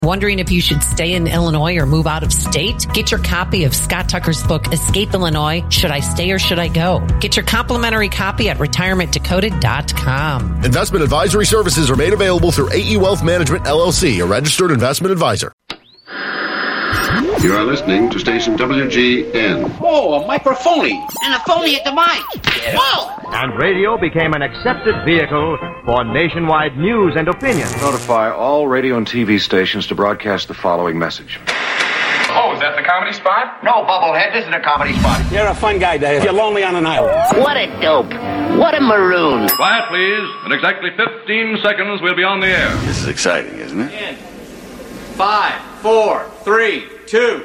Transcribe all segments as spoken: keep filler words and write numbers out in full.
Wondering if you should stay in Illinois or move out of state? Get your copy of Scott Tucker's book, Escape Illinois, Should I Stay or Should I Go? Get your complimentary copy at retirement decoded dot com. Investment advisory services are made available through A E Wealth Management, L L C, a registered investment advisor. You are listening to station W G N. Oh, a microphony. And a phony at the mic. Whoa! And radio became an accepted vehicle for nationwide news and opinion. Notify all radio and T V stations to broadcast the following message. Oh, is that the comedy spot? No, Bubblehead, this is a comedy spot. You're a fun guy, Dave. You're lonely on an island. What a dope. What a maroon. Quiet, please. In exactly fifteen seconds, we'll be on the air. This is exciting, isn't it? In five, four, three, two.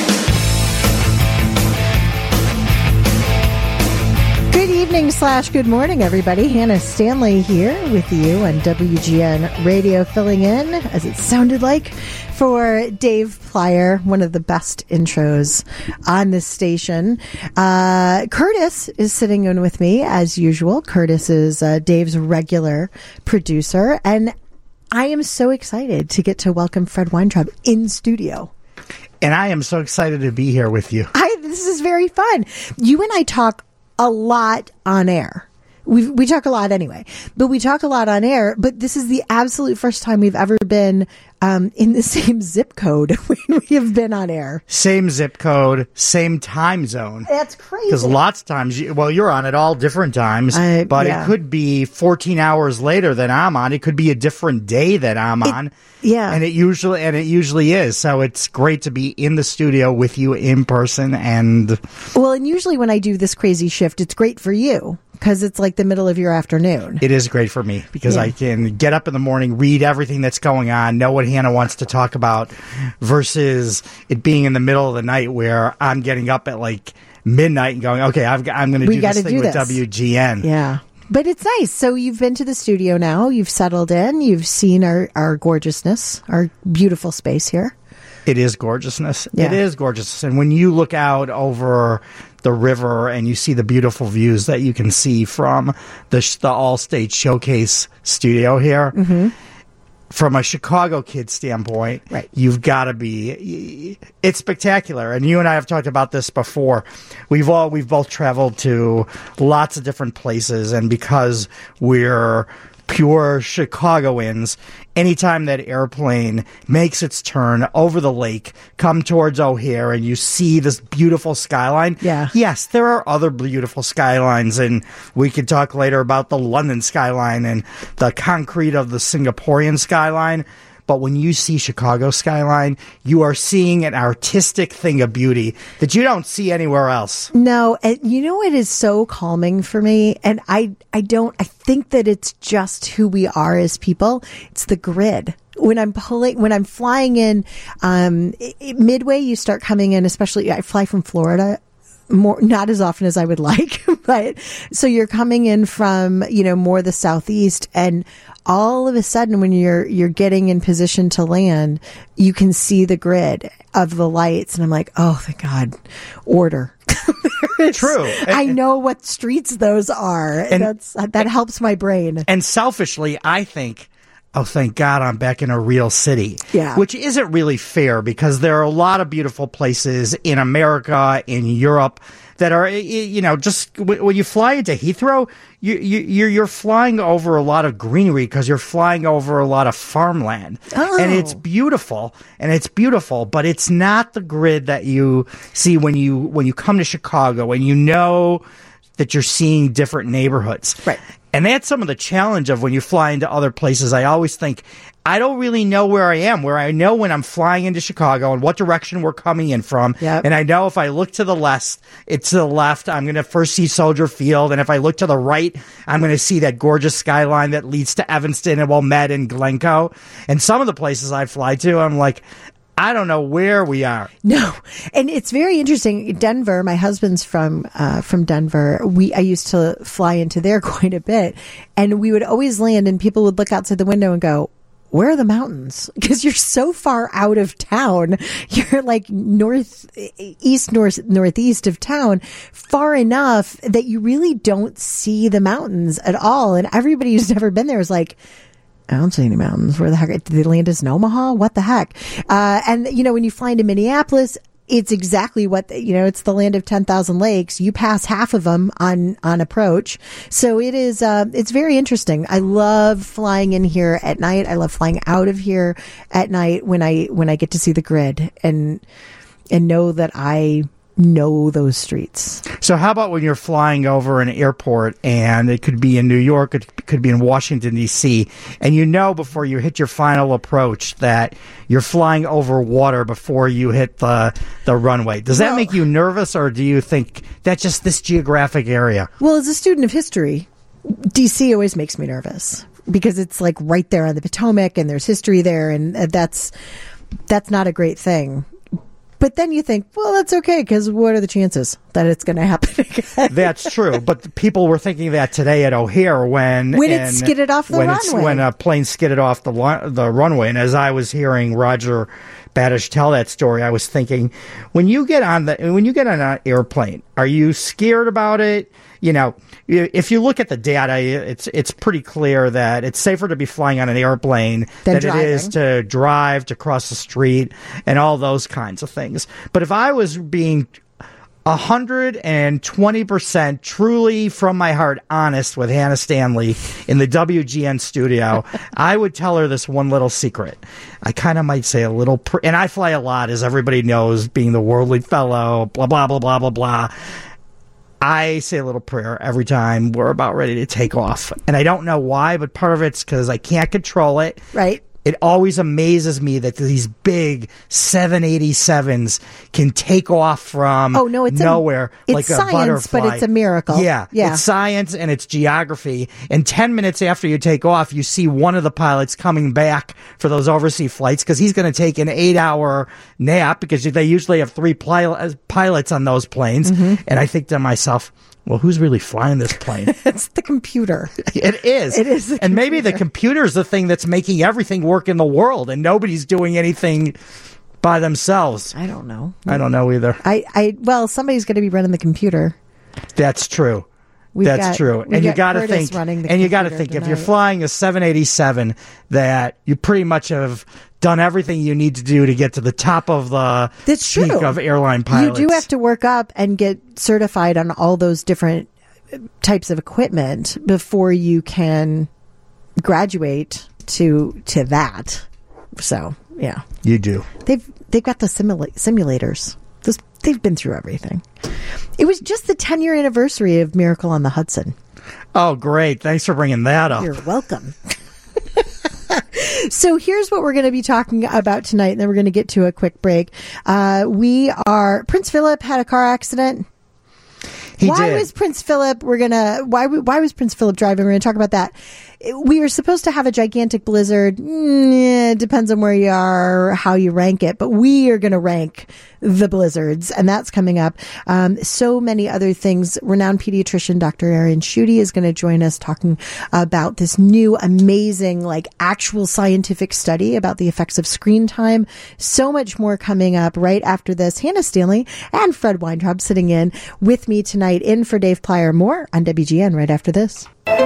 Good evening slash good morning, everybody. Hannah Stanley here with you on W G N Radio, filling in, as it sounded like, for Dave Plyer, one of the best intros on this station. Uh, Curtis is sitting in with me, as usual. Curtis is uh, Dave's regular producer, and I am so excited to get to welcome Fred Weintraub in studio. And I am so excited to be here with you. I, this is very fun. You and I talk a lot on air. We we talk a lot anyway, but we talk a lot on air. But this is the absolute first time we've ever been um, in the same zip code when we have been on air. Same zip code, same time zone. That's crazy. Because lots of times, you, well, you're on at all different times, uh, but yeah. It could be fourteen hours later than I'm on. It could be a different day that I'm it, on. Yeah, and it usually and it usually is. So it's great to be in the studio with you in person. And well, and usually when I do this crazy shift, it's great for you. Because it's like the middle of your afternoon. It is great for me because yeah. I can get up in the morning, read everything that's going on, know what Hannah wants to talk about, versus it being in the middle of the night where I'm getting up at like midnight and going, okay, I've, I'm going to do this thing do with this. W G N. Yeah. But it's nice. So you've been to the studio now. You've settled in. You've seen our, our gorgeousness, our beautiful space here. It is gorgeousness. Yeah. It is gorgeous. And when you look out over the river and you see the beautiful views that you can see from the, the All-State Showcase studio here, mm-hmm. from a Chicago kid standpoint, right. You've got to be, it's spectacular. And you and I have talked about this before. We've all, we've both traveled to lots of different places, and because we're pure Chicagoans, anytime that airplane makes its turn over the lake, come towards O'Hare, and you see this beautiful skyline. Yeah. Yes, there are other beautiful skylines, and we could talk later about the London skyline and the concrete of the Singaporean skyline. But when you see Chicago skyline, you are seeing an artistic thing of beauty that you don't see anywhere else. No, and you know it is so calming for me, and I I don't I think that it's just who we are as people. It's the grid. When I'm pulling, when I'm flying in, um, it, midway, you start coming in. Especially, I fly from Florida. More, not as often as I would like, but so you're coming in from, you know, more the southeast, and all of a sudden when you're, you're getting in position to land, you can see the grid of the lights. And I'm like, oh, thank God, order. True. I know what streets those are. And, That's, that helps my brain. And selfishly, I think, oh, thank God I'm back in a real city. Yeah. Which isn't really fair because there are a lot of beautiful places in America, in Europe, that are, you know, just when you fly into Heathrow, you, you, you're flying over a lot of greenery because you're flying over a lot of farmland. Oh. And it's beautiful, and it's beautiful, but it's not the grid that you see when you, when you come to Chicago and you know that you're seeing different neighborhoods. Right. And that's some of the challenge of when you fly into other places. I always think, I don't really know where I am, where I know when I'm flying into Chicago and what direction we're coming in from. Yep. And I know if I look to the left, it's to the left, I'm going to first see Soldier Field. And if I look to the right, I'm going to see that gorgeous skyline that leads to Evanston and Wilmette and Glencoe. And some of the places I fly to, I'm like, I don't know where we are. No. And it's very interesting. Denver, my husband's from uh, from Denver. We I used to fly into there quite a bit. And we would always land and people would look outside the window and go, where are the mountains? Because you're so far out of town. You're like north, east, north, northeast of town, far enough that you really don't see the mountains at all. And everybody who's never been there is like, I don't see any mountains. Where the heck? Did they land us in Omaha? What the heck? Uh, and, you know, when you fly into Minneapolis, it's exactly what, the, you know, it's the land of ten thousand lakes. You pass half of them on, on approach. So it is, uh, it's very interesting. I love flying in here at night. I love flying out of here at night when I, when I get to see the grid and, and know that I know those streets. So how about when you're flying over an airport, and it could be in New York, it could be in Washington, D C, and you know before you hit your final approach that you're flying over water before you hit the the runway. Does that well, make you nervous, or do you think that's just this geographic area? Well, as a student of history, D C always makes me nervous because it's like right there on the Potomac, and there's history there, and that's that's not a great thing. But then you think, well, that's okay, because what are the chances that it's going to happen again? That's true. But people were thinking that today at O'Hare when... When it skidded off the when runway. When a plane skidded off the the runway. And as I was hearing Roger Badish tell that story, I was thinking, when you get on the when you get on an airplane, are you scared about it? You know, if you look at the data, it's it's pretty clear that it's safer to be flying on an airplane than, than it is to drive, to cross the street, and all those kinds of things. But if I was being one hundred twenty percent truly from my heart honest with Hannah Stanley in the W G N studio, I would tell her this one little secret. I kind of might say a little, pr- and I fly a lot, as everybody knows, being the Worldly Fellow, blah, blah, blah, blah, blah, blah. I say a little prayer every time we're about ready to take off. And I don't know why, but part of it's because I can't control it. Right. It always amazes me that these big seven eighty-sevens can take off from oh, no, it's nowhere a, like it's a science, butterfly. But it's a miracle. Yeah, yeah, it's science and it's geography. And ten minutes after you take off, you see one of the pilots coming back for those overseas flights because he's going to take an eight-hour nap because they usually have three pil- pilots on those planes. Mm-hmm. And I think to myself, well, who's really flying this plane? It's the computer. It is. It is. And maybe the computer's the thing that's making everything work in the world, and nobody's doing anything by themselves. I don't know. I don't know either. I, I well, somebody's going to be running the computer. That's true. We've That's got, true. And you got to think, and you got to think, tonight. if you're flying a seven eighty-seven, that you pretty much have done everything you need to do to get to the top of the That's peak true. of airline pilots. You do have to work up and get certified on all those different types of equipment before you can graduate to to that. So yeah, you do. They've they've got the simula- simulators. This, they've been through everything. It was just the ten year anniversary of Miracle on the Hudson. Oh, great! Thanks for bringing that up. You're welcome. So here's what we're going to be talking about tonight, and then we're going to get to a quick break. Uh, we are Prince Philip had a car accident. He why did. was Prince Philip? We're gonna. Why? Why was Prince Philip driving? We're gonna talk about that. We were supposed to have a gigantic blizzard. Mm, it depends on where you are, how you rank it, but we are going to rank the blizzards, and that's coming up. Um, so many other things. Renowned pediatrician Doctor Aaron Schutte is going to join us talking about this new, amazing, like actual scientific study about the effects of screen time. So much more coming up right after this. Hannah Stanley and Fred Weintraub sitting in with me tonight, in for Dave Plyer. More on W G N right after this.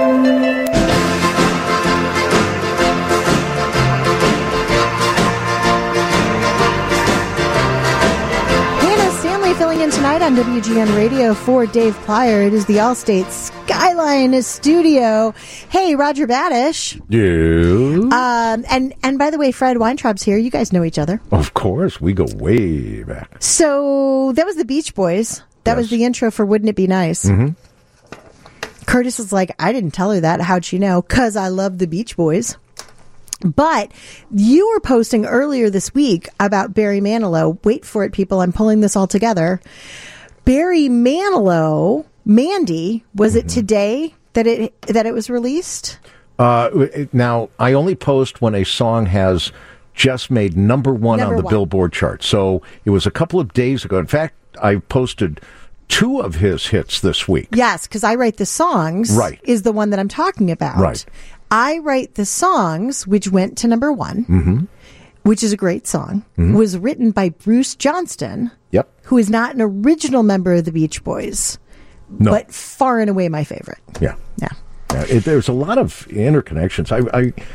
Filling in tonight on W G N Radio for Dave Plyer. It is the Allstate Skyline Studio. Hey, Roger Badish. Yeah. Um, and, and by the way, Fred Weintraub's here. You guys know each other. Of course. We go way back. So that was the Beach Boys. That yes. was the intro for Wouldn't It Be Nice? Mm-hmm. Curtis was like, I didn't tell her that. How'd she know? Because I love the Beach Boys. But you were posting earlier this week about Barry Manilow. Wait for it, people. I'm pulling this all together. Barry Manilow, Mandy, was mm-hmm. it today that it that it was released? Uh, now, I only post when a song has just made number one number on the one. Billboard chart. So it was a couple of days ago. In fact, I posted two of his hits this week. Yes, because I Write the Songs right. is the one that I'm talking about. Right. I Write the Songs, which went to number one, mm-hmm. which is a great song, mm-hmm. was written by Bruce Johnston, yep. who is not an original member of the Beach Boys, no. but far and away my favorite. Yeah. Yeah. yeah it, there's a lot of interconnections. I, I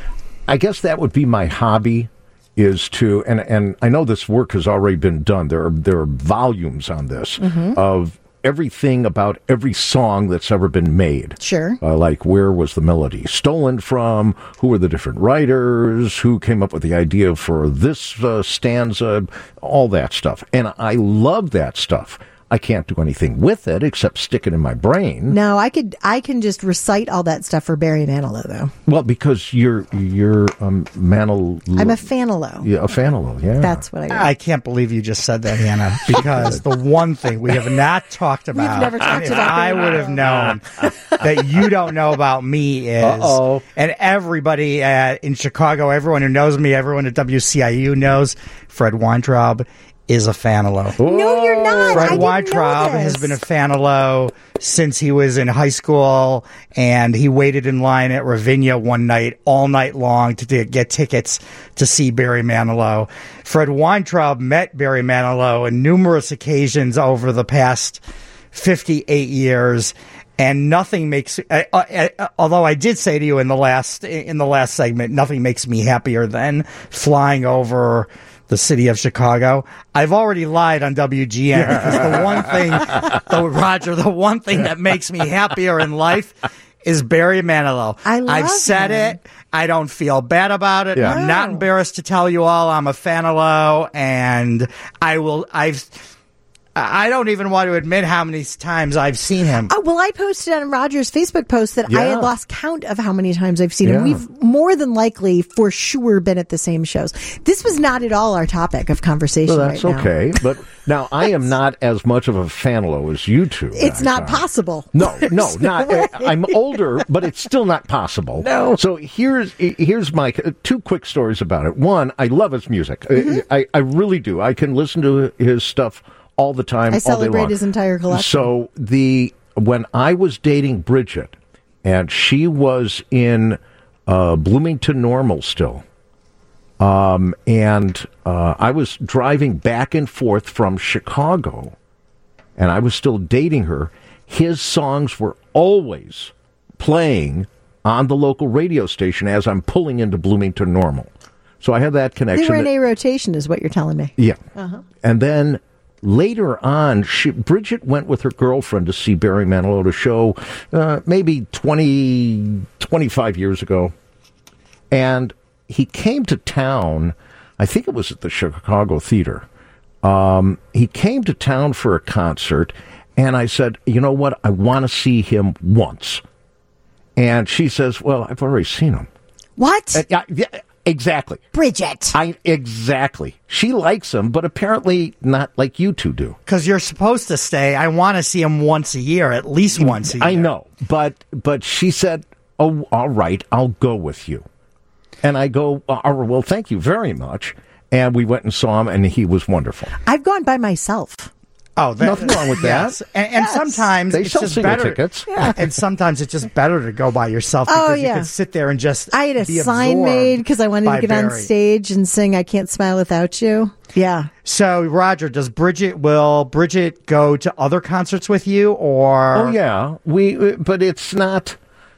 I guess that would be my hobby, is to, and, and I know this work has already been done. There are, there are volumes on this mm-hmm. of everything about every song that's ever been made. Sure. Uh, like, where was the melody stolen from? Who were the different writers? Who came up with the idea for this uh, stanza? All that stuff. And I love that stuff. I can't do anything with it except stick it in my brain. No, I could. I can just recite all that stuff for Barry Manilow, though. Well, because you're you're um, Manilow. I'm a Fanilow. Yeah, a Fanilow. Yeah, that's what I. Mean. I can't believe you just said that, Hannah. Because the one thing we have not talked about. We've never talked if about. I would have known that you don't know about me is, Uh-oh. and everybody at, in Chicago, everyone who knows me, everyone at W C I U knows, Fred Weintraub is a Fanilow. No, you're not. Fred I Weintraub has been a Fanilow since he was in high school, and he waited in line at Ravinia one night, all night long, to t- get tickets to see Barry Manilow. Fred Weintraub met Barry Manilow on numerous occasions over the past fifty-eight years. And nothing makes, uh, uh, uh, although I did say to you in the last in the last segment, nothing makes me happier than flying over the city of Chicago. I've already lied on W G N because the one thing, the, Roger, the one thing that makes me happier in life is Barry Manilow. I love I've said him. it. I don't feel bad about it. Yeah. I'm not No. embarrassed to tell you all I'm a Fanilow, and I will. I've. I don't even want to admit how many times I've seen him. Oh, well, I posted on Roger's Facebook post that I Yeah. had lost count of how many times I've seen him. Yeah. We've more than likely, for sure, been at the same shows. This was not at all our topic of conversation. Well, that's right now. okay. But now I am not as much of a Fanilow as you two. It's guys not are. possible. No, no, not. uh, I'm older, but it's still not possible. No. So here's here's my uh, two quick stories about it. One, I love his music. Mm-hmm. I, I really do. I can listen to his stuff all the time. I all day celebrate long. his entire collection. So the when I was dating Bridget, and she was in uh, Bloomington Normal still. Um, and uh, I was driving back and forth from Chicago, and I was still dating her. His songs were always playing on the local radio station as I'm pulling into Bloomington Normal. So I had that connection. They were in that, a rotation, is what you're telling me. yeah. Uh-huh. And then later on, she, Bridget went with her girlfriend to see Barry Manilow at a show uh, maybe twenty, twenty-five years ago. And he came to town, I think it was at the Chicago Theater. Um, he came to town for a concert, and I said, you know what, I want to see him once. And she says, well, I've already seen him. What? Uh, yeah, yeah, exactly. Bridget. I Exactly. She likes him, but apparently not like you two do. Because you're supposed to say, I want to see him once a year, at least once a year. I know, but but she said, oh, all right, I'll go with you. And I go, oh, well, thank you very much. And we went and saw him, and he was wonderful. I've gone by myself. Oh, that, nothing wrong with that. Yes. And, and Yes. sometimes They it's sell just single better. tickets. Yeah. And sometimes it's just better to go by yourself Oh, because yeah. you can sit there and just. I had a be sign absorbed made because I wanted by to get on Barry. stage and sing I Can't Smile Without You. Yeah. So, Roger, does Bridget will Bridget go to other concerts with you, or? Oh yeah, we. But it's not.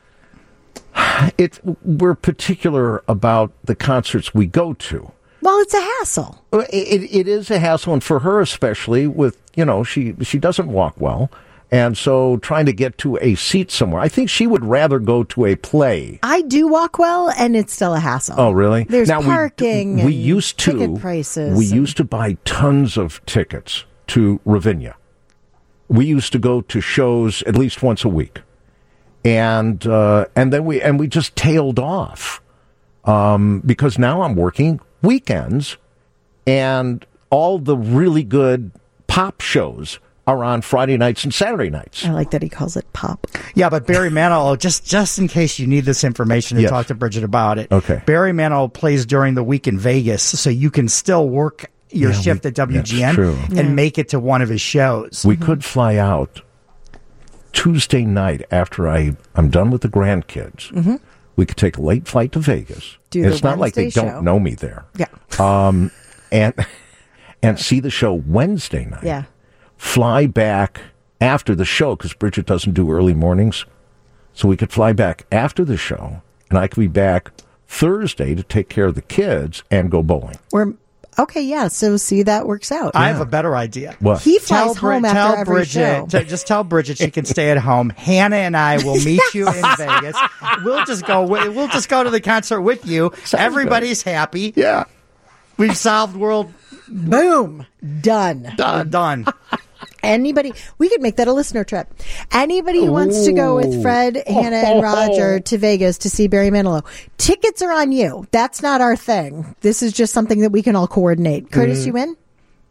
It's we're particular about the concerts we go to. Well, it's a hassle. It, it, it is a hassle, and for her especially, with you know she she doesn't walk well, and so trying to get to a seat somewhere. I think she would rather go to a play. I do walk well, and it's still a hassle. Oh, really? There's now, parking. We, we and used to ticket prices. We and- used to buy tons of tickets to Ravinia. We used to go to shows at least once a week, and uh, and then we and we just tailed off um, because now I'm working weekends, and all the really good pop shows are on Friday nights and Saturday nights. I like that he calls it pop. Yeah, but Barry Manilow, just just in case you need this information to Yes. talk to Bridget about it. Okay. Barry Manilow plays during the week in Vegas, so you can still work your Yeah, shift we- at W G N that's true. and Yeah. make it to one of his shows. We could fly out Tuesday night after I, I'm done with the grandkids. Mm-hmm. We could take a late flight to Vegas. Do the it's not like they Wednesday don't show. know me there. Yeah. Um, and and see the show Wednesday night. Yeah. Fly back after the show because Bridget doesn't do early mornings. So we could fly back after the show, and I could be back Thursday to take care of the kids and go bowling. We're okay, yeah. So see, that works out. I have a better idea. What? He flies Tell, home Bri- after tell every Bridget, show. t- just tell Bridget she can stay at home. Hannah and I will meet you in Vegas. We'll just go. wi- We'll just go to the concert with you. Everybody's happy. Yeah. We've solved world. Boom, done. Done. Done. Anybody, we could make that a listener trip. Anybody who wants to go with Fred, Hannah, and Roger to Vegas to see Barry Manilow, tickets are on you. That's not our thing. This is just something that we can all coordinate. Curtis, Mm. you in?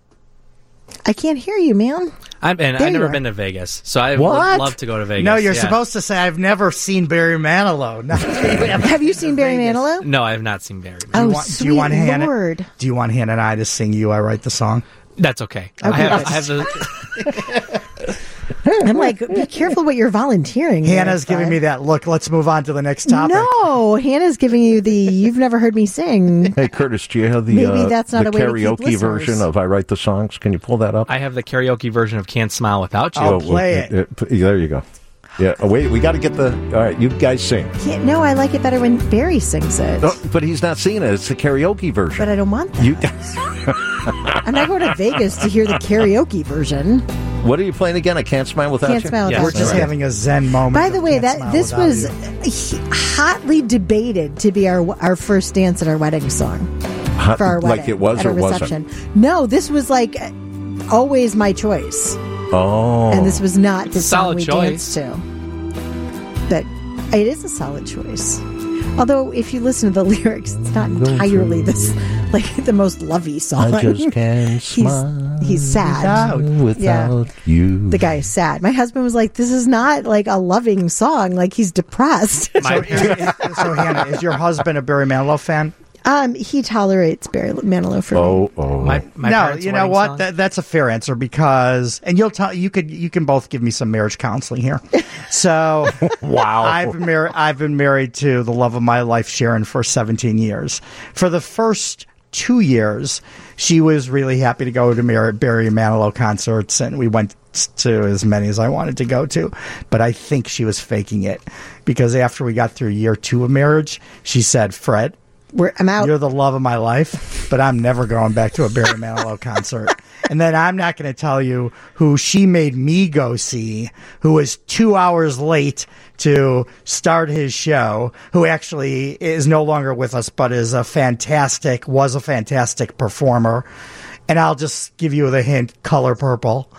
I can't hear you, man. I've been. There I've you never are. been to Vegas, so I What? would love to go to Vegas. No, you're yeah. supposed to say I've never seen Barry Manilow. No. Have you seen Barry Manilow? No, I have not seen Barry. Oh, do you want, sweet do you want Hannah? Lord. Do you want Hannah and I to sing "You"? I Write the Song. That's okay. I Okay, have, good. I have the. I'm like, be careful what you're volunteering. here, Hannah's giving Fred. me that look. Let's move on to the next topic. No, Hannah's giving you the you've never heard me sing. Hey, Curtis, do you have the, Maybe uh, that's not the a way to keep karaoke listeners. version of I Write the Songs? Can you pull that up? I have the karaoke version of "Can't Smile Without You." I'll play it. it. There you go. Yeah. Oh, wait, we got to get the. All right, you guys sing. Can't, no, I like it better when Barry sings it. Oh, but he's not singing it. It's the karaoke version. But I don't want that. You, I'm not going to Vegas to hear the karaoke version. what are you playing again? I Can't Smile Without Can't You? Smile Without We're just All right. having a Zen moment. By the of way, Can't that Smile this Without was You. hotly debated to be our our first dance at our wedding song Hot- for our wedding. like it was at or our reception. wasn't? No, this was like always my choice, Oh. and this was not the It's a song solid we choice. danced to. But it is a solid choice. Although, if you listen to the lyrics, it's not entirely this like the most lovey song. I just can't he's smile he's sad. without Yeah. you. The guy is sad. My husband was like, "This is not like a loving song. Like he's depressed." So, so Hannah, is your husband a Barry Manilow fan? um, he tolerates Barry Manilow for me. Oh, oh. My, my no, parents' you know wedding what? song? That, that's a fair answer because, and you'll tell you could you can both give me some marriage counseling here. So, wow, I've been married. I've been married to the love of my life, Sharon, for seventeen years. For the first two years, she was really happy to go to Mar- Barry Manilow concerts, and we went to as many as I wanted to go to. But I think she was faking it because after we got through year two of marriage, she said, "Fred, We're, I'm out." you're the love of my life, but I'm never going back to a Barry Manilow concert." And then I'm not going to tell you who she made me go see, who was two hours late to start his show, who actually is no longer with us, but is a fantastic, was a fantastic performer. And I'll just give you the hint, Color Purple.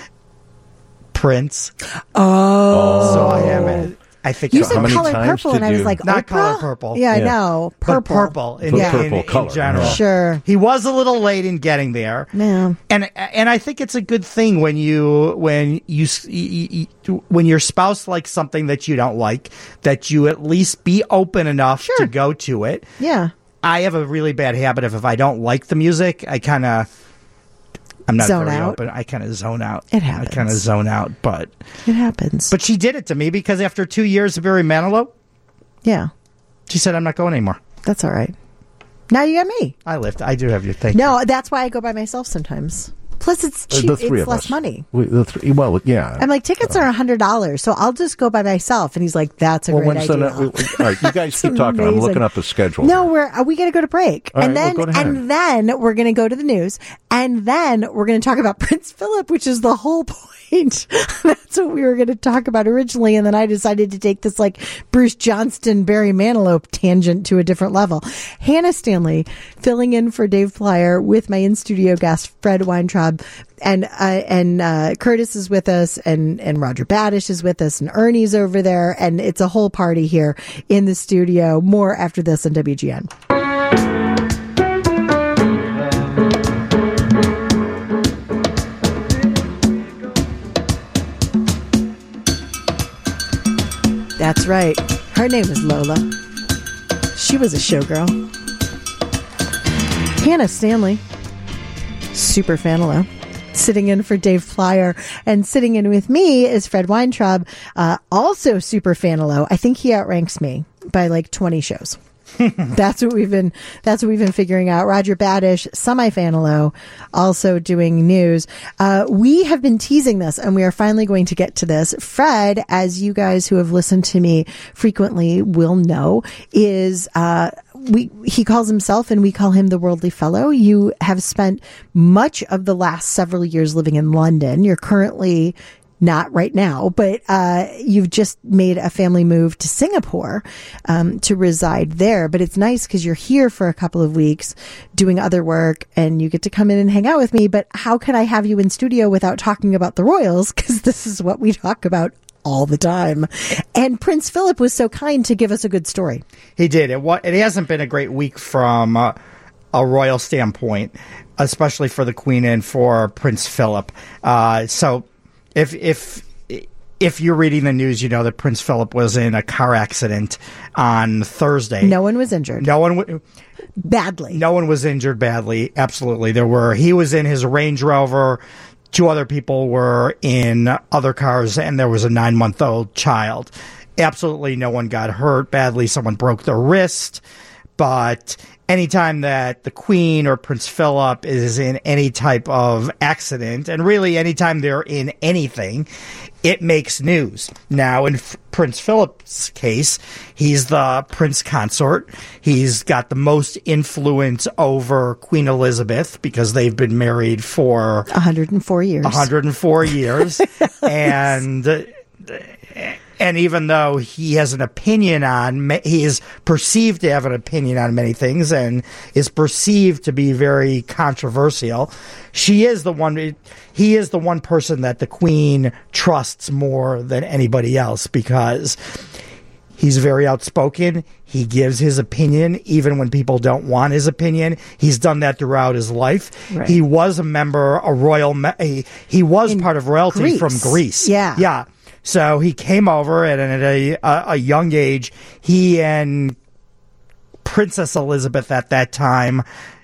Prince. Oh. So I am... I think You so. said Color Purple, and I was like, not Oprah? Color Purple. Yeah, I know. Purple. But purple. In, Yeah. in, Purple in color, general. yeah. Sure. He was a little late in getting there. Yeah. And and I think it's a good thing when you when you, you, you when your spouse likes something that you don't like, that you at least be open enough Sure. to go to it. Yeah. I have a really bad habit of if I don't like the music, I kind of I'm not Zone very out. open. I kind of zone out. It happens. I kind of zone out, but It happens. but she did it to me because after two years of Barry Manilow, yeah, she said, "I'm not going anymore." that's all right. Now you got me. I lift. I do have you. Thank you. No, that's why I go by myself sometimes. Plus, it's cheap. The three It's of less us. money. We, the three, well, yeah. I'm like, tickets are a hundred dollars, so I'll just go by myself. And he's like, "That's a well, great when's idea." the, ne- all right, you guys keep It's talking. I'm amazing. looking up a schedule. No, we're uh, we got to go to break, All and right, then well, go ahead. and then we're going to go to the news, and then we're going to talk about Prince Philip, which is the whole point. That's what we were going to talk about originally, and then I decided to take this like Bruce Johnston, Barry Manilow tangent to a different level. Hannah Stanley filling in for Dave Plyer with my in studio guest Fred Weintraub, and uh, and uh, Curtis is with us, and and Roger Badish is with us, and Ernie's over there, and it's a whole party here in the studio. More after this on W G N. That's right. Her name is Lola. She was a showgirl. Hannah Stanley, super fanalo, sitting in for Dave Plyer, and sitting in with me is Fred Weintraub, uh, also super fanalo. I think he outranks me by like twenty shows. That's what we've been. That's what we've been figuring out. Roger Badish, semi-fanalo, also doing news. Uh, we have been teasing this, and we are finally going to get to this. Fred, as you guys who have listened to me frequently will know, is uh, we he calls himself, and we call him the Worldly Fellow. You have spent much of the last several years living in London. You're currently not right now, but uh, you've just made a family move to Singapore um, to reside there. But it's nice because you're here for a couple of weeks doing other work, and you get to come in and hang out with me. But how can I have you in studio without talking about the royals? Because this is what we talk about all the time. And Prince Philip was so kind to give us a good story. He did. It, it hasn't been a great week from uh, a royal standpoint, especially for the Queen and for Prince Philip. Uh, so if if if you're reading the news, you know that Prince Philip was in a car accident on Thursday. No one was injured. No one w- badly. No one was injured badly. Absolutely, there were. He was in his Range Rover. Two other people were in other cars, and there was a nine-month-old child. Absolutely no one got hurt badly. Someone broke their wrist. But anytime that the Queen or Prince Philip is in any type of accident, and really anytime they're in anything, it makes news. Now, in F- Prince Philip's case, he's the Prince Consort. He's got the most influence over Queen Elizabeth because they've been married for one hundred four years. one hundred four years. Yes. And uh, and even though he has an opinion on, he is perceived to have an opinion on many things and is perceived to be very controversial, she is the one, he is the one person that the Queen trusts more than anybody else because he's very outspoken. He gives his opinion even when people don't want his opinion. He's done that throughout his life. Right. He was a member, a royal, me- he, he was In part of royalty Greece. from Greece. Yeah. Yeah. So he came over and at a, a, a young age, he and Princess Elizabeth at that time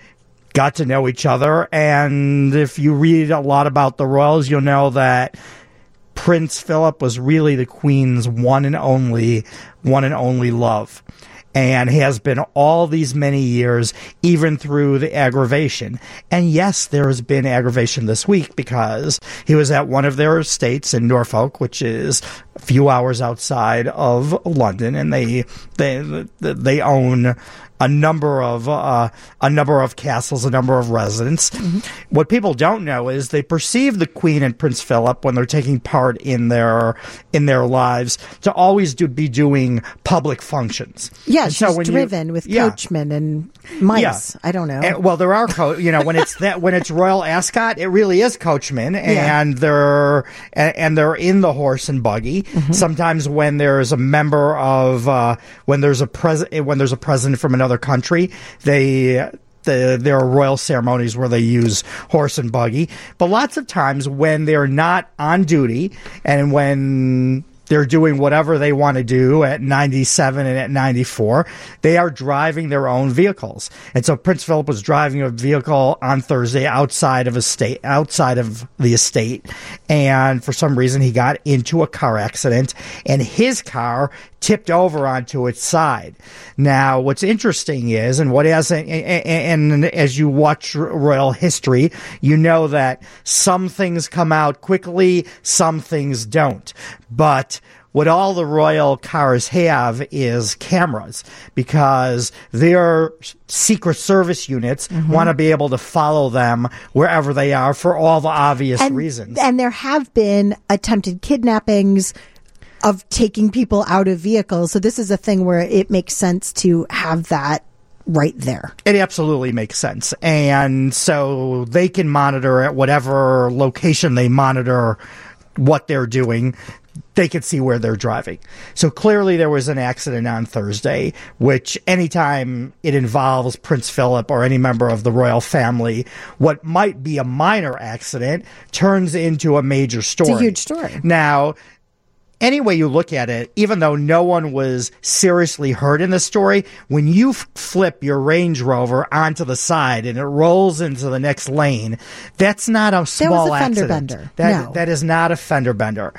got to know each other. And if you read a lot about the royals, you'll know that Prince Philip was really the Queen's one and only, one and only love. And has been all these many years, even through the aggravation. And yes, there has been aggravation this week because he was at one of their estates in Norfolk, which is a few hours outside of London, and they they they own a number of uh, a number of castles, a number of residents. Mm-hmm. What people don't know is they perceive the Queen and Prince Philip when they're taking part in their in their lives to always do, be doing public functions. Yeah, and she's so when driven you, with yeah. coachmen and mice. Yeah. I don't know. And, well, there are co- you know when it's that when it's Royal Ascot, it really is coachmen, and yeah. they're and, and they're in the horse and buggy. Mm-hmm. Sometimes when there's a member of uh, when there's a president when there's a president from another country, they the, there are royal ceremonies where they use horse and buggy. But lots of times when they're not on duty and when they're doing whatever they want to do at ninety-seven and at ninety-four, they are driving their own vehicles. And so Prince Philip was driving a vehicle on Thursday outside of estate, outside of the estate. And for some reason he got into a car accident and his car tipped over onto its side. Now, what's interesting is, and what has, and, and as you watch royal history, you know that some things come out quickly, some things don't. But what all the royal cars have is cameras because their Secret Service units mm-hmm. want to be able to follow them wherever they are for all the obvious and, reasons. And there have been attempted kidnappings of taking people out of vehicles. So this is a thing where it makes sense to have that right there. It absolutely makes sense. And so they can monitor at whatever location they monitor what they're doing. They could see where they're driving. So clearly there was an accident on Thursday, which anytime it involves Prince Philip or any member of the royal family, what might be a minor accident turns into a major story. It's a huge story. Now, any way you look at it, even though no one was seriously hurt in this story, when you f- flip your Range Rover onto the side and it rolls into the next lane, that's not a small that was a fender accident. Bender. That, no. that is not a fender bender.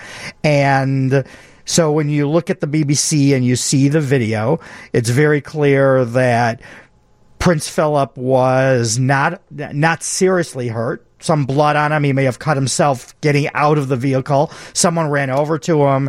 And so when you look at the B B C and you see the video, it's very clear that Prince Philip was not not seriously hurt. Some blood on him. He may have cut himself getting out of the vehicle. Someone ran over to him.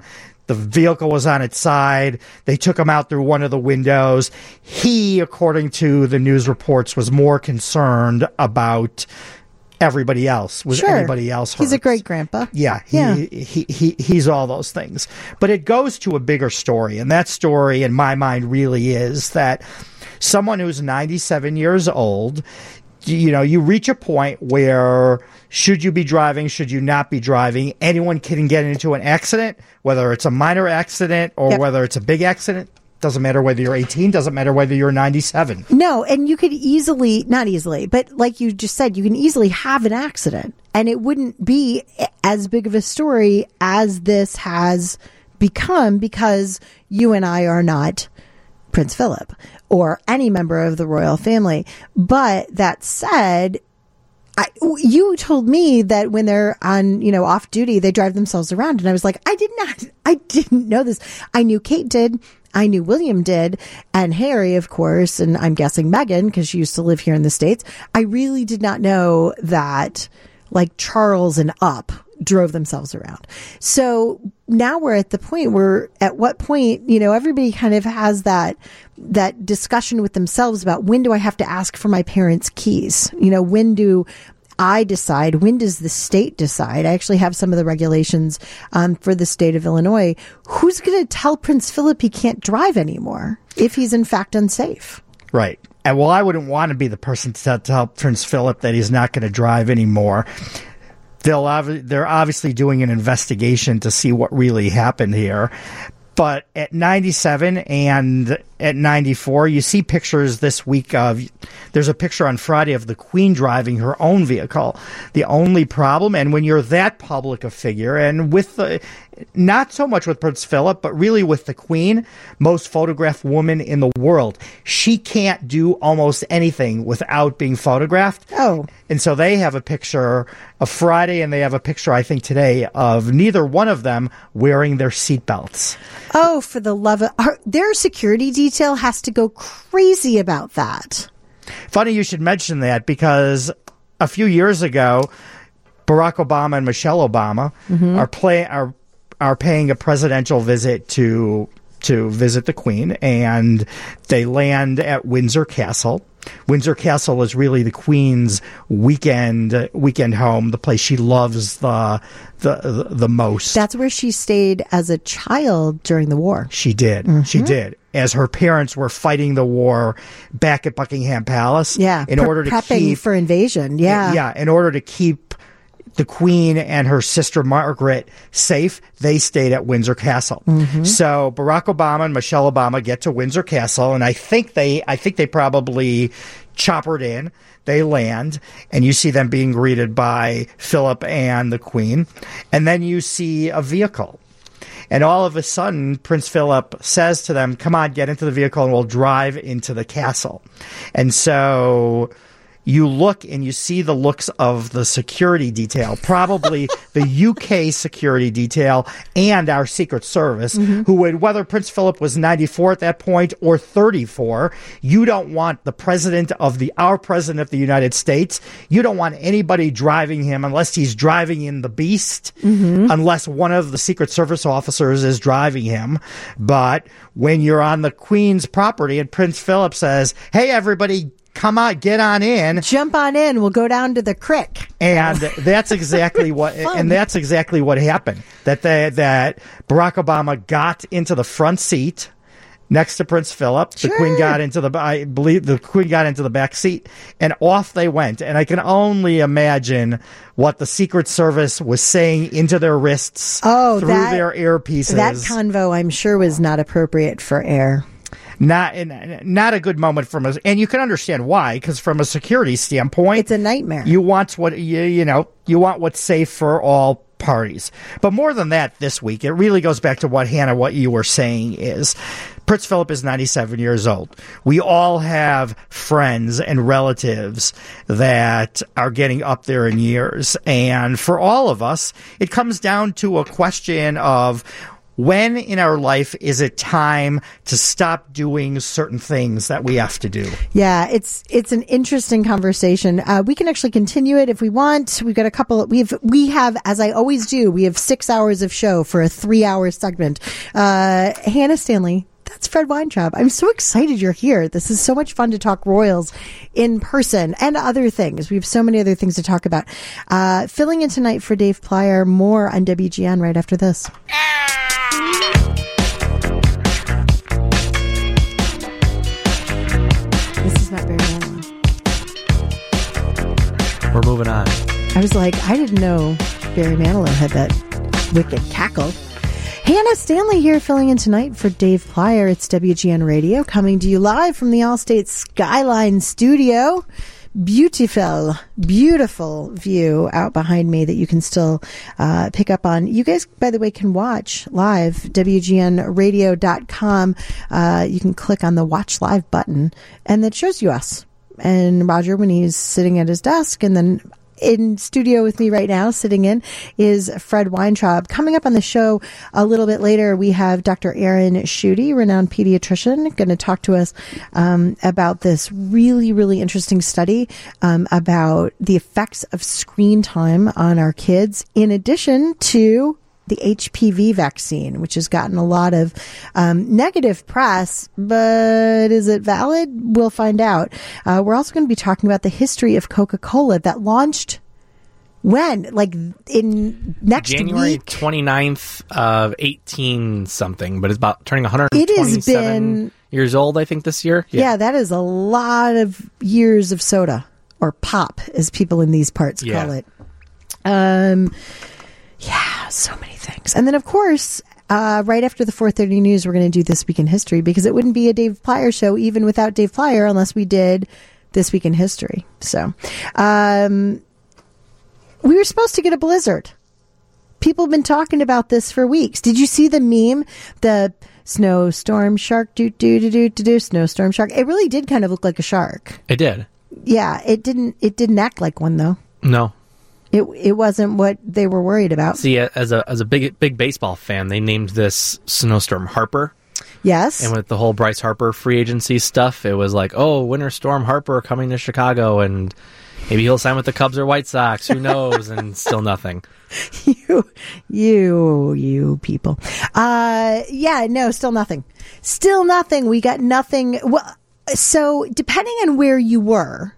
The vehicle was on its side. They took him out through one of the windows. He, according to the news reports, was more concerned about everybody else. Was sure. anybody else hurt? He's a great grandpa. Yeah, he, yeah. He, he, he's all those things. But it goes to a bigger story, and that story, in my mind, really is that someone who's ninety-seven years old, you know, you reach a point where should you be driving, should you not be driving? Anyone can get into an accident, whether it's a minor accident or yep. whether it's a big accident. Doesn't matter whether you're eighteen, doesn't matter whether you're ninety-seven. No, and you could easily, not easily, but like you just said, you can easily have an accident and it wouldn't be as big of a story as this has become because you and I are not Prince Philip or any member of the royal family. But that said, I, you told me that when they're on, you know, off duty, they drive themselves around. And I was like, I did not, I didn't know this. I knew Kate did. I knew William did. And Harry, of course. And I'm guessing Meghan, because she used to live here in the States. I really did not know that like Charles and up drove themselves around. So now we're at the point where at what point, you know, everybody kind of has that, that discussion with themselves about when do I have to ask for my parents' keys? You know, when do I decide? When does the state decide? I actually have some of the regulations um, for the state of Illinois. Who's going to tell Prince Philip he can't drive anymore if he's in fact unsafe? Right. And well, I wouldn't want to be the person to tell Prince Philip that he's not going to drive anymore. They'll ob- they're obviously doing an investigation to see what really happened here. But at ninety-seven and at ninety-four, you see pictures this week of, there's a picture on Friday of the Queen driving her own vehicle. The only problem, and when you're that public a figure, and with the, not so much with Prince Philip, but really with the Queen, most photographed woman in the world, she can't do almost anything without being photographed. Oh. And so they have a picture of Friday, and they have a picture, I think, today of neither one of them wearing their seatbelts. Oh, for the love of... Our, their security detail has to go crazy about that. Funny you should mention that, because a few years ago, Barack Obama and Michelle Obama mm-hmm. are play are are paying a presidential visit to to visit the Queen, and they land at Windsor Castle. Windsor Castle is really the Queen's weekend weekend home, the place she loves the the the most. That's where she stayed as a child during the war. She did. Mm-hmm. She did. As her parents were fighting the war back at Buckingham Palace. Yeah. In pre- order to prepping keep for invasion. Yeah. Yeah. In order to keep the Queen and her sister Margaret safe, they stayed at Windsor Castle. Mm-hmm. So Barack Obama and Michelle Obama get to Windsor Castle, and I think they, I think they probably choppered in. They land, and you see them being greeted by Philip and the Queen, and then you see a vehicle. And all of a sudden, Prince Philip says to them, "Come on, get into the vehicle, and we'll drive into the castle." And so you look and you see the looks of the security detail, probably the U K security detail and our Secret Service, mm-hmm. who would, whether Prince Philip was ninety-four at that point or thirty-four, you don't want the president of the, our president of the United States, you don't want anybody driving him unless he's driving in the Beast, mm-hmm. unless one of the Secret Service officers is driving him. But when you're on the Queen's property and Prince Philip says, "Hey, everybody, come on, get on in. Jump on in. We'll go down to the creek." And that's exactly what, and that's exactly what happened. That they, that Barack Obama got into the front seat next to Prince Philip. Sure. The Queen got into the, I believe the Queen got into the back seat, and off they went. And I can only imagine what the Secret Service was saying into their wrists oh, through that, their earpieces. That convo, I'm sure, was not appropriate for air. Not not a good moment from us, and you can understand why, because from a security standpoint, it's a nightmare. You want what you you know you want what's safe for all parties. But more than that, this week it really goes back to what Hannah, what you were saying is, Prince Philip is ninety-seven years old. We all have friends and relatives that are getting up there in years, and for all of us, it comes down to a question of, when in our life is it time to stop doing certain things that we have to do? Yeah, it's it's an interesting conversation. Uh, we can actually continue it if we want. We've got a couple. We've we have, as I always do, we have six hours of show for a three-hour segment. Uh, Hannah Stanley. That's Fred Weintraub. I'm so excited you're here. This is so much fun to talk Royals in person and other things. We have so many other things to talk about. Uh, filling in tonight for Dave Plyer. More on W G N right after this. This is not Barry Manilow. We're moving on. I was like, I didn't know Barry Manilow had that wicked cackle. Hannah Stanley here filling in tonight for Dave Plyer. It's W G N Radio coming to you live from the Allstate Skyline Studio. Beautiful, beautiful view out behind me that you can still uh, pick up on. You guys, by the way, can watch live, W G N radio dot com. Uh, you can click on the Watch Live button, and that shows you us. And Roger, when he's sitting at his desk, and then in studio with me right now, sitting in, is Fred Weintraub. Coming up on the show a little bit later, we have Doctor Aaron Schutte, renowned pediatrician, going to talk to us um, about this really, really interesting study um, about the effects of screen time on our kids, in addition to the H P V vaccine, which has gotten a lot of um, negative press, but is it valid? We'll find out. Uh, we're also going to be talking about the history of Coca-Cola that launched when? Like in next January week? twenty-ninth of eighteen something, but it's about turning one hundred It twenty-seven has been, years old, I think, this year. Yeah. yeah, that is a lot of years of soda, or pop, as people in these parts yeah. call it. Um, yeah, so many things. And then, of course, uh, right after the four thirty news, we're going to do This Week in History, because it wouldn't be a Dave Plyer show even without Dave Plyer unless we did This Week in History. So, um, we were supposed to get a blizzard. People have been talking about this for weeks. Did you see the meme? The snowstorm shark, do, do, do, do, do, do, snowstorm shark. It really did kind of look like a shark. It did. Yeah, it didn't, it didn't act like one, though. No. It it wasn't what they were worried about. See, as a as a big big baseball fan, they named this snowstorm Harper. Yes. And with the whole Bryce Harper free agency stuff, it was like, oh, Winter Storm Harper coming to Chicago, and maybe he'll sign with the Cubs or White Sox. Who knows? And still nothing. You, you, you people. Uh, yeah, no, still nothing. Still nothing. We got nothing. Well, so depending on where you were.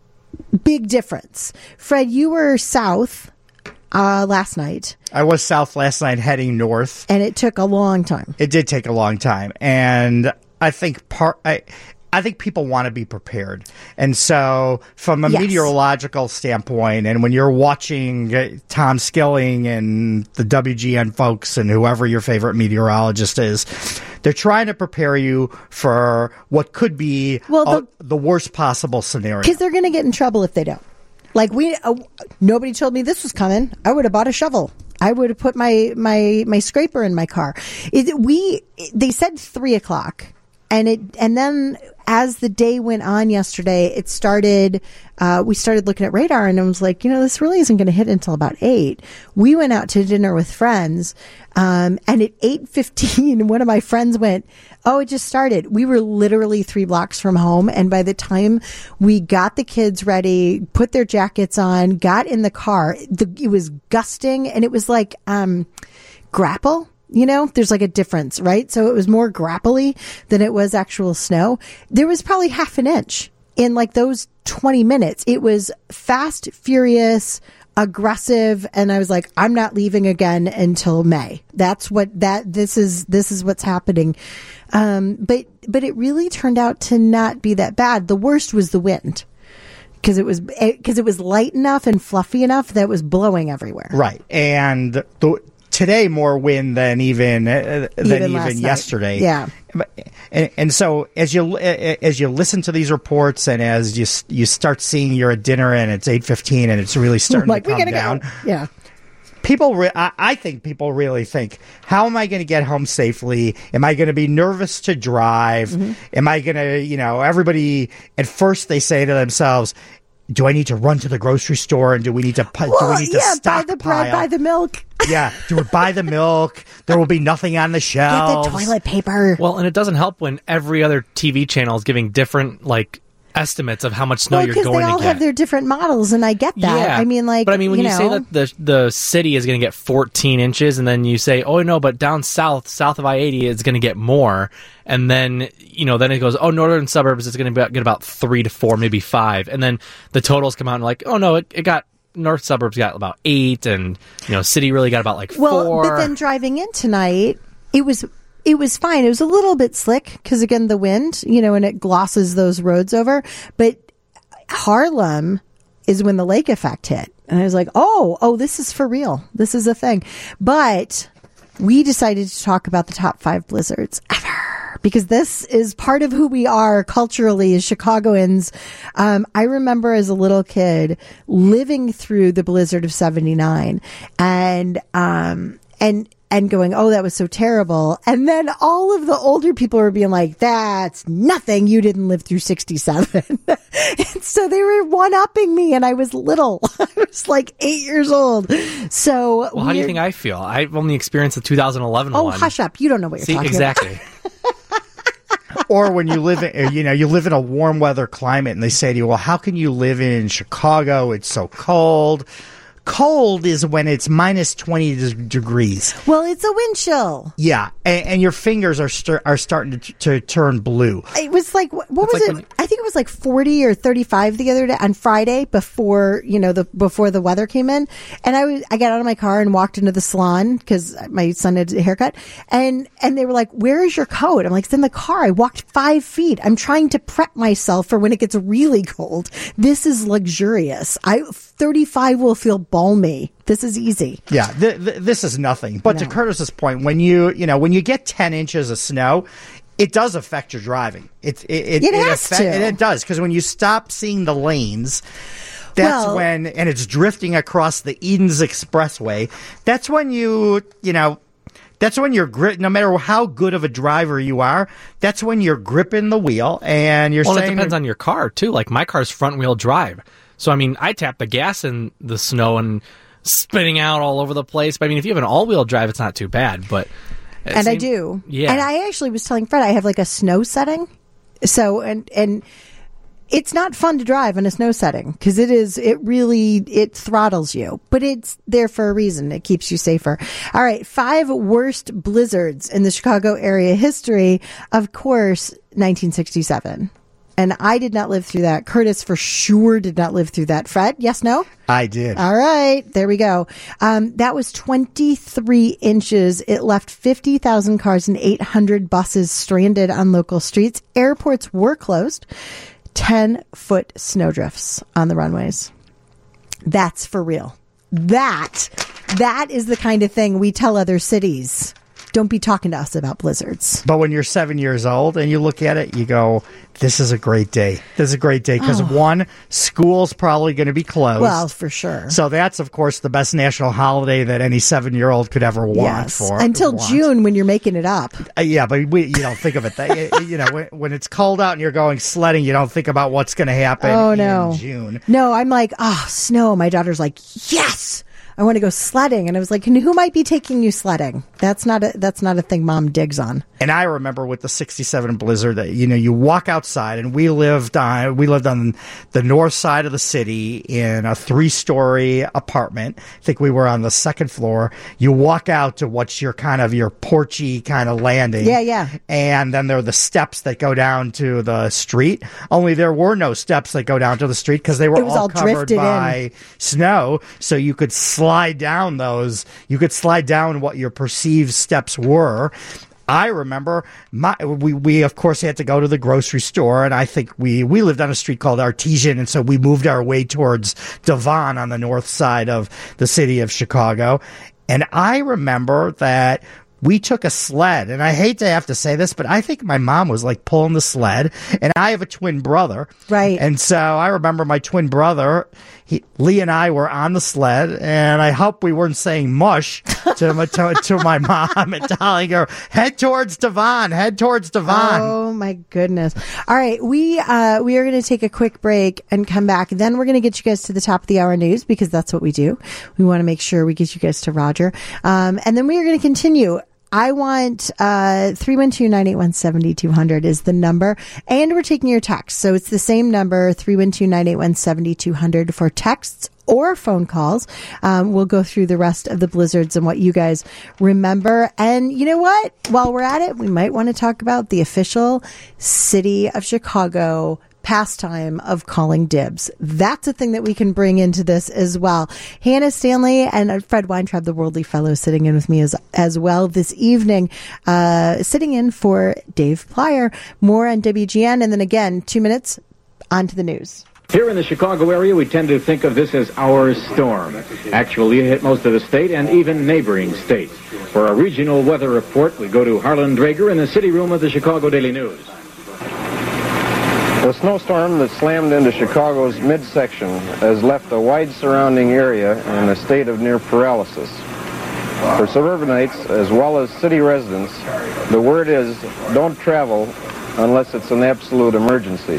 Big difference. Fred, you were south uh, last night. I was south last night heading north. And it took a long time. It did take a long time. And I think part... I, I think people want to be prepared. And so from a yes. meteorological standpoint, and when you're watching uh, Tom Skilling and the W G N folks and whoever your favorite meteorologist is, they're trying to prepare you for what could be well, the, a, the worst possible scenario. Because they're going to get in trouble if they don't. Like, we, uh, nobody told me this was coming. I would have bought a shovel. I would have put my, my, my scraper in my car. It, we, they said three o'clock. And it, and then as the day went on yesterday, it started, uh, we started looking at radar, and I was like, you know, this really isn't going to hit until about eight. We went out to dinner with friends, um, and at eight fifteen, one of my friends went, oh, it just started. We were literally three blocks from home. And by the time we got the kids ready, put their jackets on, got in the car, the, it was gusting, and it was like, um, grapple. You know, there's like a difference, right? So it was more grapply than it was actual snow. There was probably half an inch in like those twenty minutes. It was fast, furious, aggressive. And I was like, I'm not leaving again until May. That's what that, this is, this is what's happening. Um, but, but it really turned out to not be that bad. The worst was the wind. Because it was because it was light enough and fluffy enough that it was blowing everywhere. Right. And the today more wind than even uh, than even, even yesterday. Yeah, and, and so as you as you listen to these reports, and as you you start seeing you're at dinner and it's eight fifteen and it's really starting like, to come we gotta down. Go. Yeah, people. Re- I, I think people really think, how am I going to get home safely? Am I going to be nervous to drive? Mm-hmm. Am I going to, you know? Everybody at first they say to themselves, do I need to run to the grocery store, and do we need to well, do we need to yeah, stockpile? Buy the bread, buy the milk. Yeah, to buy the milk. There will be nothing on the shelves. Get the toilet paper. Well, and it doesn't help when every other T V channel is giving different, like, estimates of how much snow well, you're going to get. Because they all have their different models, and I get that. Yeah, I mean, like, but I mean, when you, you know, say that the the city is going to get fourteen inches, and then you say, oh no, but down south, south of I eighty, it's going to get more, and then you know, then it goes, oh, northern suburbs is going to get about three to four, maybe five, and then the totals come out and like, oh no, it, it got. North suburbs got about eight, and you know, city really got about like well, four. But then driving in tonight, it was it was fine. It was a little bit slick because again, the wind, you know, and it glosses those roads over. But Harlem is when the lake effect hit, and I was like, oh, oh, this is for real. This is a thing. But we decided to talk about the top five blizzards ever. Because this is part of who we are culturally as Chicagoans. Um, I remember as a little kid living through the blizzard of seventy-nine and, um, and, and going, oh, that was so terrible. And then all of the older people were being like, that's nothing. You didn't live through sixty-seven. And so they were one-upping me, and I was little. I was like eight years old. So, well, how do you think I feel? I've only experienced the two thousand eleven oh, one. Oh, hush up. You don't know what you're See, talking exactly. about. Or when you live in, you know, you live in a warm weather climate, and they say to you, well, how can you live in Chicago? It's so cold. Cold is when it's minus twenty degrees. Well, it's a wind chill. Yeah, and, and your fingers are st- are starting to, to turn blue. It was like, what, what was like it? when- I think it was like forty or thirty-five the other day on Friday before, you know, the before the weather came in. And I was, I got out of my car and walked into the salon because my son had a haircut. And, and they were like, where is your coat? I'm like, it's in the car. I walked five feet. I'm trying to prep myself for when it gets really cold. This is luxurious. I, thirty-five will feel balmy. This is easy. Yeah, th- th- this is nothing. But No. to Curtis's point, when you you know when you get ten inches of snow, it does affect your driving. It it It has affect- to. and it does, because when you stop seeing the lanes, that's Well- when, and it's drifting across the Edens Expressway. That's when you you know. That's when you're grip. No matter how good of a driver you are, that's when you're gripping the wheel and you're Well, saying. it depends on your car too. Like my car's front wheel drive, so I mean, I tap the gas in the snow and spinning out all over the place. But I mean, if you have an all-wheel drive, it's not too bad. But it And I seems- do. yeah. And I actually was telling Fred I have like a snow setting. So, and, and it's not fun to drive in a snow setting because it is, it really, it throttles you, but it's there for a reason. It keeps you safer. All right. Five worst blizzards in the Chicago area history. Of course, nineteen sixty-seven. And I did not live through that. Curtis for sure did not live through that. Fred, yes, no? I did. All right. There we go. Um, that was twenty-three inches. It left fifty thousand cars and eight hundred buses stranded on local streets. Airports were closed. ten foot snowdrifts on the runways. That's for real. That, that is the kind of thing we tell other cities. Don't be talking to us about blizzards. But when you're seven years old and you look at it, you go, this is a great day. This is a great day because, Oh. one, school's probably going to be closed. Well, for sure. So that's, of course, the best national holiday that any seven-year-old could ever want Yes. for. Until want. June when you're making it up. Uh, yeah, but we, you don't think of it. That, you know, when, when it's cold out and you're going sledding, you don't think about what's going to happen Oh, no. in June. No, I'm like, ah, oh, snow. My daughter's like, yes, I want to go sledding. And I was like, who might be taking you sledding? That's not a, that's not a thing Mom digs on. And I remember with the sixty-seven blizzard that, you know, you walk outside, and we lived on, we lived on the north side of the city in a three-story apartment. I think we were on the second floor. You walk out to what's your kind of your porchy kind of landing. Yeah, yeah. And then there are the steps that go down to the street. Only there were no steps that go down to the street because they were It was all, all covered drifted by in. snow. So you could slide down those, you could slide down what your perceived steps were. I remember my, we, we of course had to go to the grocery store, and I think we, we lived on a street called Artesian, and so we moved our way towards Devon on the north side of the city of Chicago. And I remember that we took a sled, and I hate to have to say this, but I think my mom was like pulling the sled, and I have a twin brother. Right. And so I remember my twin brother, he, Lee and I were on the sled, and I hope we weren't saying mush to my, to, to my mom and telling her, head towards Devon, head towards Devon. Oh, my goodness. All right, we uh, we are going to take a quick break and come back. Then we're going to get you guys to the top of the hour news, because that's what we do. We want to make sure we get you guys to Roger. Um, and then we are going to continue. I want uh three one two, nine eight one, seven two zero zero is the number. And we're taking your texts. So it's the same number, three one two, nine eight one, seven two zero zero for texts or phone calls. Um, we'll go through the rest of the blizzards and what you guys remember. And you know what? While we're at it, we might want to talk about the official City of Chicago pastime of calling dibs. That's a thing that we can bring into this as well. Hannah Stanley and Fred Weintraub, the Worldly Fellow, sitting in with me as, as well this evening, uh, sitting in for Dave Plyer. More on W G N. And then again, two minutes on to the news. Here in the Chicago area, we tend to think of this as our storm. Actually, it hit most of the state and even neighboring states. For our regional weather report, we go to Harlan Drager in the city room of the Chicago Daily News. The snowstorm that slammed into Chicago's midsection has left a wide surrounding area in a state of near paralysis. For suburbanites as well as city residents, the word is don't travel unless it's an absolute emergency.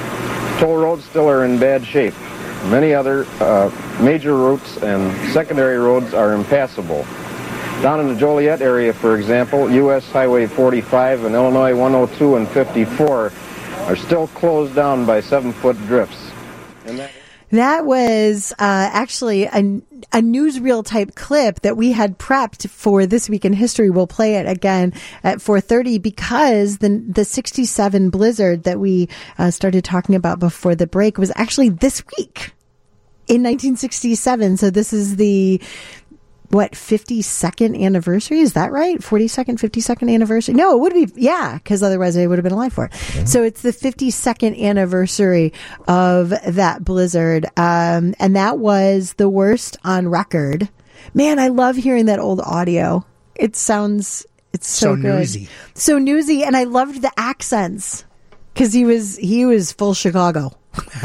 Toll roads still are in bad shape. Many other uh, major routes and secondary roads are impassable. Down in the Joliet area, for example, U S Highway forty-five and Illinois one oh two and fifty-four are still closed down by seven-foot drifts. And that, that was uh, actually a, a newsreel type clip that we had prepped for This Week in History. We'll play it again at four thirty because the the sixty-seven blizzard that we uh, started talking about before the break was actually this week in nineteen sixty-seven. So this is the what, fifty-second anniversary? Is that right? forty-second, fifty-second anniversary? No, it would be, yeah, because otherwise I would have been alive for it. Mm-hmm. So it's the fifty-second anniversary of that blizzard. Um, and that was the worst on record. Man, I love hearing that old audio. It sounds, it's so, so good. newsy. So newsy. And I loved the accents because he was, he was full Chicago.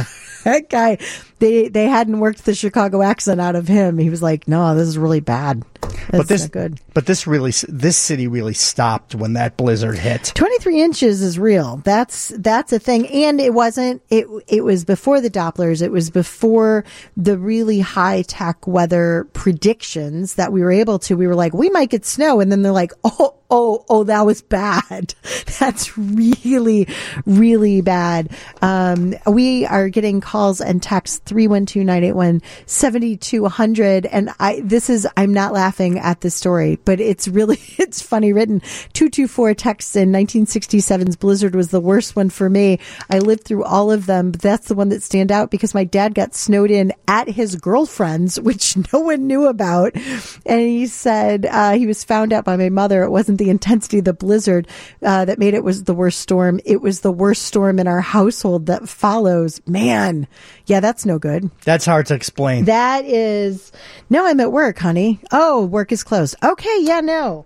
That guy, they they hadn't worked the Chicago accent out of him. He was like, "No, this is really bad. That's but this, not good." But this really, this city really stopped when that blizzard hit. Twenty-three inches is real. That's that's a thing, and it wasn't. It it was before the Dopplers. It was before the really high tech weather predictions that we were able to. We were like, we might get snow, and then they're like, oh. Oh, oh, that was bad. That's really, really bad. Um, we are getting calls and texts three one two, nine eight one, seven two zero zero. And I, this is, I'm not laughing at the story, but it's really, it's funny written. two two four texts in nineteen sixty-seven's blizzard was the worst one for me. I lived through all of them, but that's the one that stand out because my dad got snowed in at his girlfriend's, which no one knew about. And he said, uh, he was found out by my mother. It wasn't the intensity of the blizzard uh, that made it was the worst storm. It was the worst storm in our household that follows. Man, yeah, that's no good. That's hard to explain. That is, no, I'm at work, honey. Oh, work is closed. Okay, yeah, no.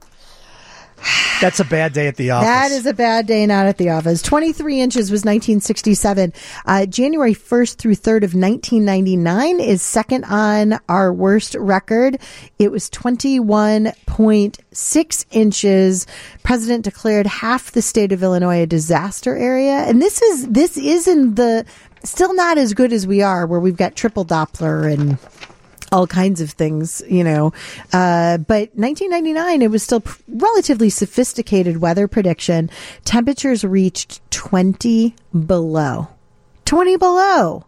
That's a bad day at the office. That is a bad day not at the office. twenty-three inches was nineteen sixty-seven. Uh, January first through third of nineteen ninety-nine is second on our worst record. It was twenty-one point six inches. President declared half the state of Illinois a disaster area. And this is, this is in the, still not as good as we are, where we've got triple Doppler and all kinds of things, you know. Uh, but nineteen ninety-nine, it was still pr- relatively sophisticated weather prediction. Temperatures reached twenty below. twenty below.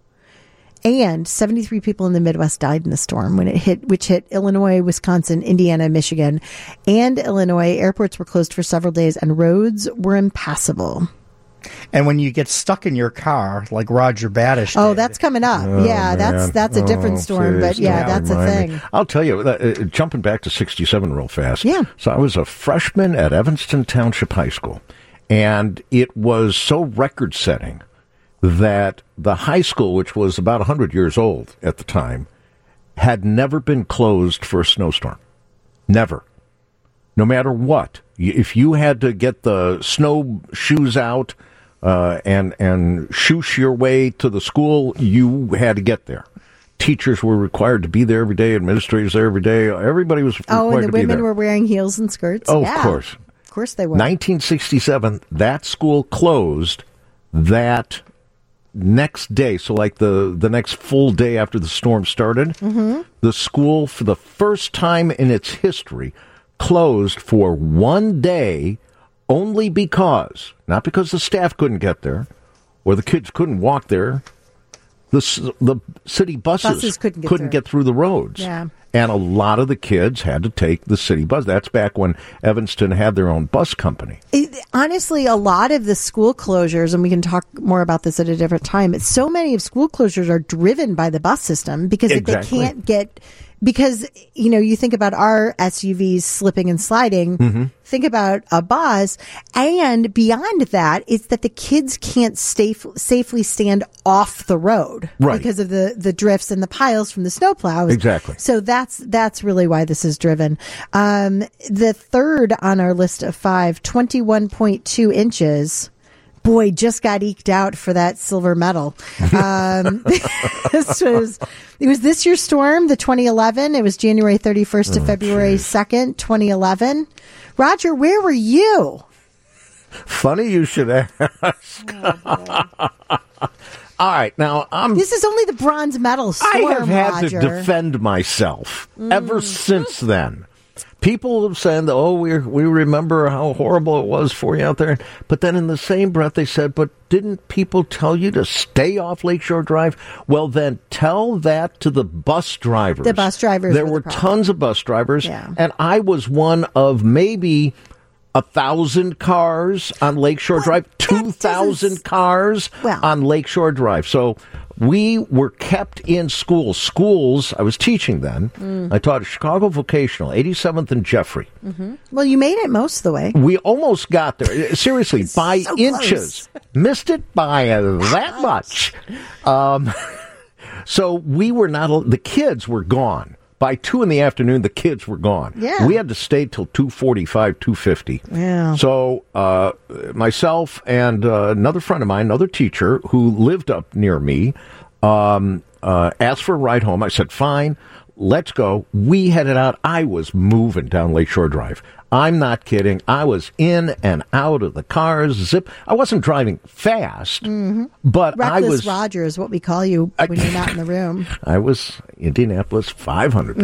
And seventy-three people in the Midwest died in the storm when it hit, which hit Illinois, Wisconsin, Indiana, Michigan, and Illinois. Airports were closed for several days and roads were impassable. And when you get stuck in your car, like Roger Badish did, oh, that's coming up. Oh, yeah, man. that's that's a different oh, storm, but yeah, that's a thing. Me. I'll tell you, uh, jumping back to sixty-seven real fast. Yeah. So I was a freshman at Evanston Township High School, and it was so record-setting that the high school, which was about one hundred years old at the time, had never been closed for a snowstorm. Never. No matter what. If you had to get the snow shoes out uh, and and shoosh your way to the school, you had to get there. teachers were required to be there every day, administrators there every day. Everybody was required Oh, and the to be women there. were wearing heels and skirts. Oh, yeah. of course. Of course they were. nineteen sixty-seven, that school closed that next day. So like the, the next full day after the storm started, Mm-hmm. the school, for the first time in its history, closed for one day only because, not because the staff couldn't get there or the kids couldn't walk there, the, s- the city buses, Buses couldn't get through. get through the roads. Yeah. And a lot of the kids had to take the city bus. That's back when Evanston had their own bus company. It, honestly, a lot of the school closures, and we can talk more about this at a different time, it's so many of school closures are driven by the bus system because if Exactly. they can't get, because, you know, you think about our S U Vs slipping and sliding, Mm-hmm. think about a bus, and beyond that, it's that the kids can't stay, safely stand off the road Right. because of the, the drifts and the piles from the snowplows. Exactly. So that's that's really why this is driven. Um, the third on our list of five, twenty-one point two inches. Boy, just got eked out for that silver medal. Um, this was it was this year's storm, the twenty eleven. It was January thirty-first to Oh, February second, twenty eleven. Roger, where were you? Funny you should ask. All right, now I'm. This is only the bronze medal storm, I have had Roger. to defend myself Mm. ever since then. People have said, "Oh, we we remember how horrible it was for you out there," but then in the same breath they said, "But didn't people tell you to stay off Lakeshore Drive?" Well, then tell that to the bus drivers. The bus drivers There were were the problem. tons of bus drivers, Yeah. and I was one of maybe a thousand cars on Lakeshore Drive, two thousand cars Well. on Lakeshore Drive. So we were kept in schools. Schools, I was teaching then. Mm. I taught at Chicago Vocational, eighty-seventh and Jeffrey. Mhm. Well, you made it most of the way. We almost got there. Seriously, by so inches. Missed it by uh, that much. Um, so we were not, al- the kids were gone. By two in the afternoon, the kids were gone. Yeah. We had to stay till two forty-five, two fifty. Yeah. So uh, myself and uh, another friend of mine, another teacher who lived up near me, um, uh, asked for a ride home. I said, fine, let's go. We headed out. I was moving down Lakeshore Drive. I'm not kidding. I was in and out of the cars, zip. I wasn't driving fast, Mhm. but I Reckless was Roger is what we call you when you're not in the room. I was Indianapolis five hundred.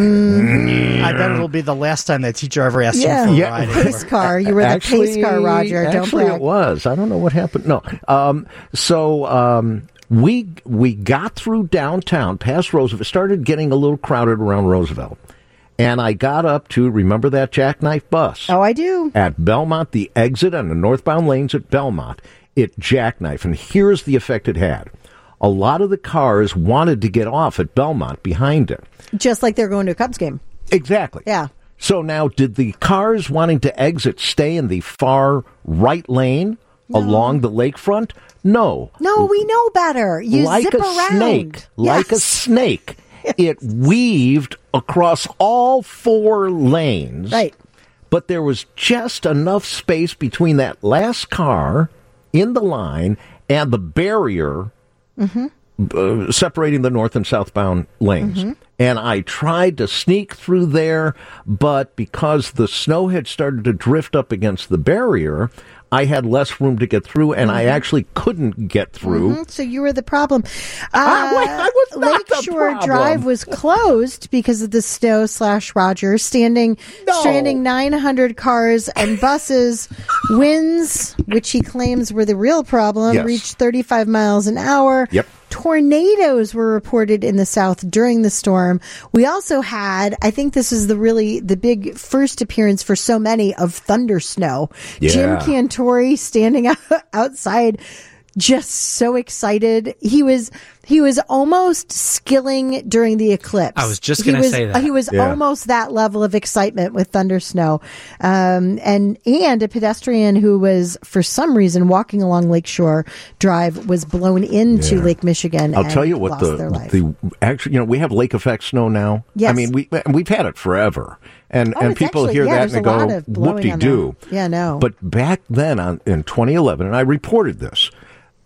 Mm. I bet it'll be the last time that teacher ever asked Yeah, you for a Yeah. ride. pace car. You were the Actually- pace car, Roger. Don't Actually, brag. it was. I don't know what happened. No. Um, so um, we we got through downtown, past Roosevelt. It started getting a little crowded around Roosevelt. And I got up to, remember that jackknife bus? Oh, I do. At Belmont, the exit on the northbound lanes at Belmont, it jackknifed. And here's the effect it had. A lot of the cars wanted to get off at Belmont behind it. Just like they're going to a Cubs game. Exactly. Yeah. So now, did the cars wanting to exit stay in the far right lane along the lakefront? No. No, we know better. You like zip a around. snake. Like a Yes. snake. It weaved across all four lanes. Right. But there was just enough space between that last car in the line and the barrier Mm-hmm. uh, separating the north and southbound lanes. Mm-hmm. And I tried to sneak through there, but because the snow had started to drift up against the barrier, I had less room to get through, and I actually couldn't get through. Mhm. So you were the problem. Uh, I wa- I was not the Lakeshore problem. Drive was closed because of the snow slash Roger standing, No. stranding nine hundred cars and buses. Winds, which he claims were the real problem, Yes. reached thirty-five miles an hour. Yep. Tornadoes were reported in the south during the storm. We also had, I think this is the really the big first appearance for so many of thunder snow. Yeah. Jim Cantori standing out, outside, just so excited. He was he was almost skilling during the eclipse. I was just He gonna was- say that. He was Yeah. almost that level of excitement with thunder snow, um, and and a pedestrian who was for some reason walking along Lakeshore Drive was blown into Yeah. Lake Michigan. I'll and tell you what lost the their life. the actually, you know, we have lake effect snow now. Yes. I mean, we we've had it forever, and Oh, and it's people actually- hear yeah, that there's and a they lot go, of blowing "Whoop de on doo." that. Yeah, no. But back then, on, in twenty eleven, and I reported this.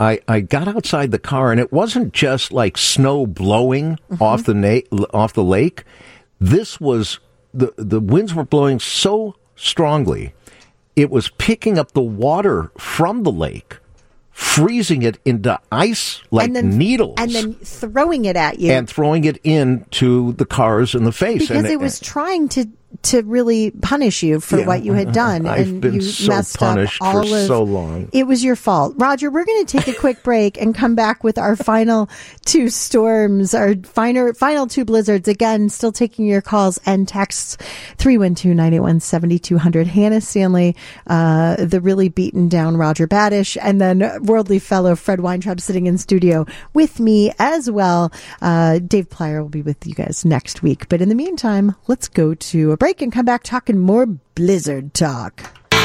I, I got outside the car, and it wasn't just like snow blowing mm-hmm. off the na- off the lake. This was the the winds were blowing so strongly, it was picking up the water from the lake, freezing it into ice like and then, needles, and then throwing it at you, and throwing it into the cars in the face. Because and it, it was trying to to really punish you for yeah, what you had done, I've and been you so messed punished up all for of, so long. It was your fault, Roger. We're going to take a quick break and come back with our final two storms, our final final two blizzards. Again, still taking your calls and texts. three one two, nine eight one, seven two zero zero. Hannah Stanley, uh, the really beaten down Roger Badish, and then worldly fellow Fred Weintraub sitting in studio with me as well. Uh, Dave Plyer will be with you guys next week. But in the meantime, let's go to a break and come back talking more Blizzard talk. Oh,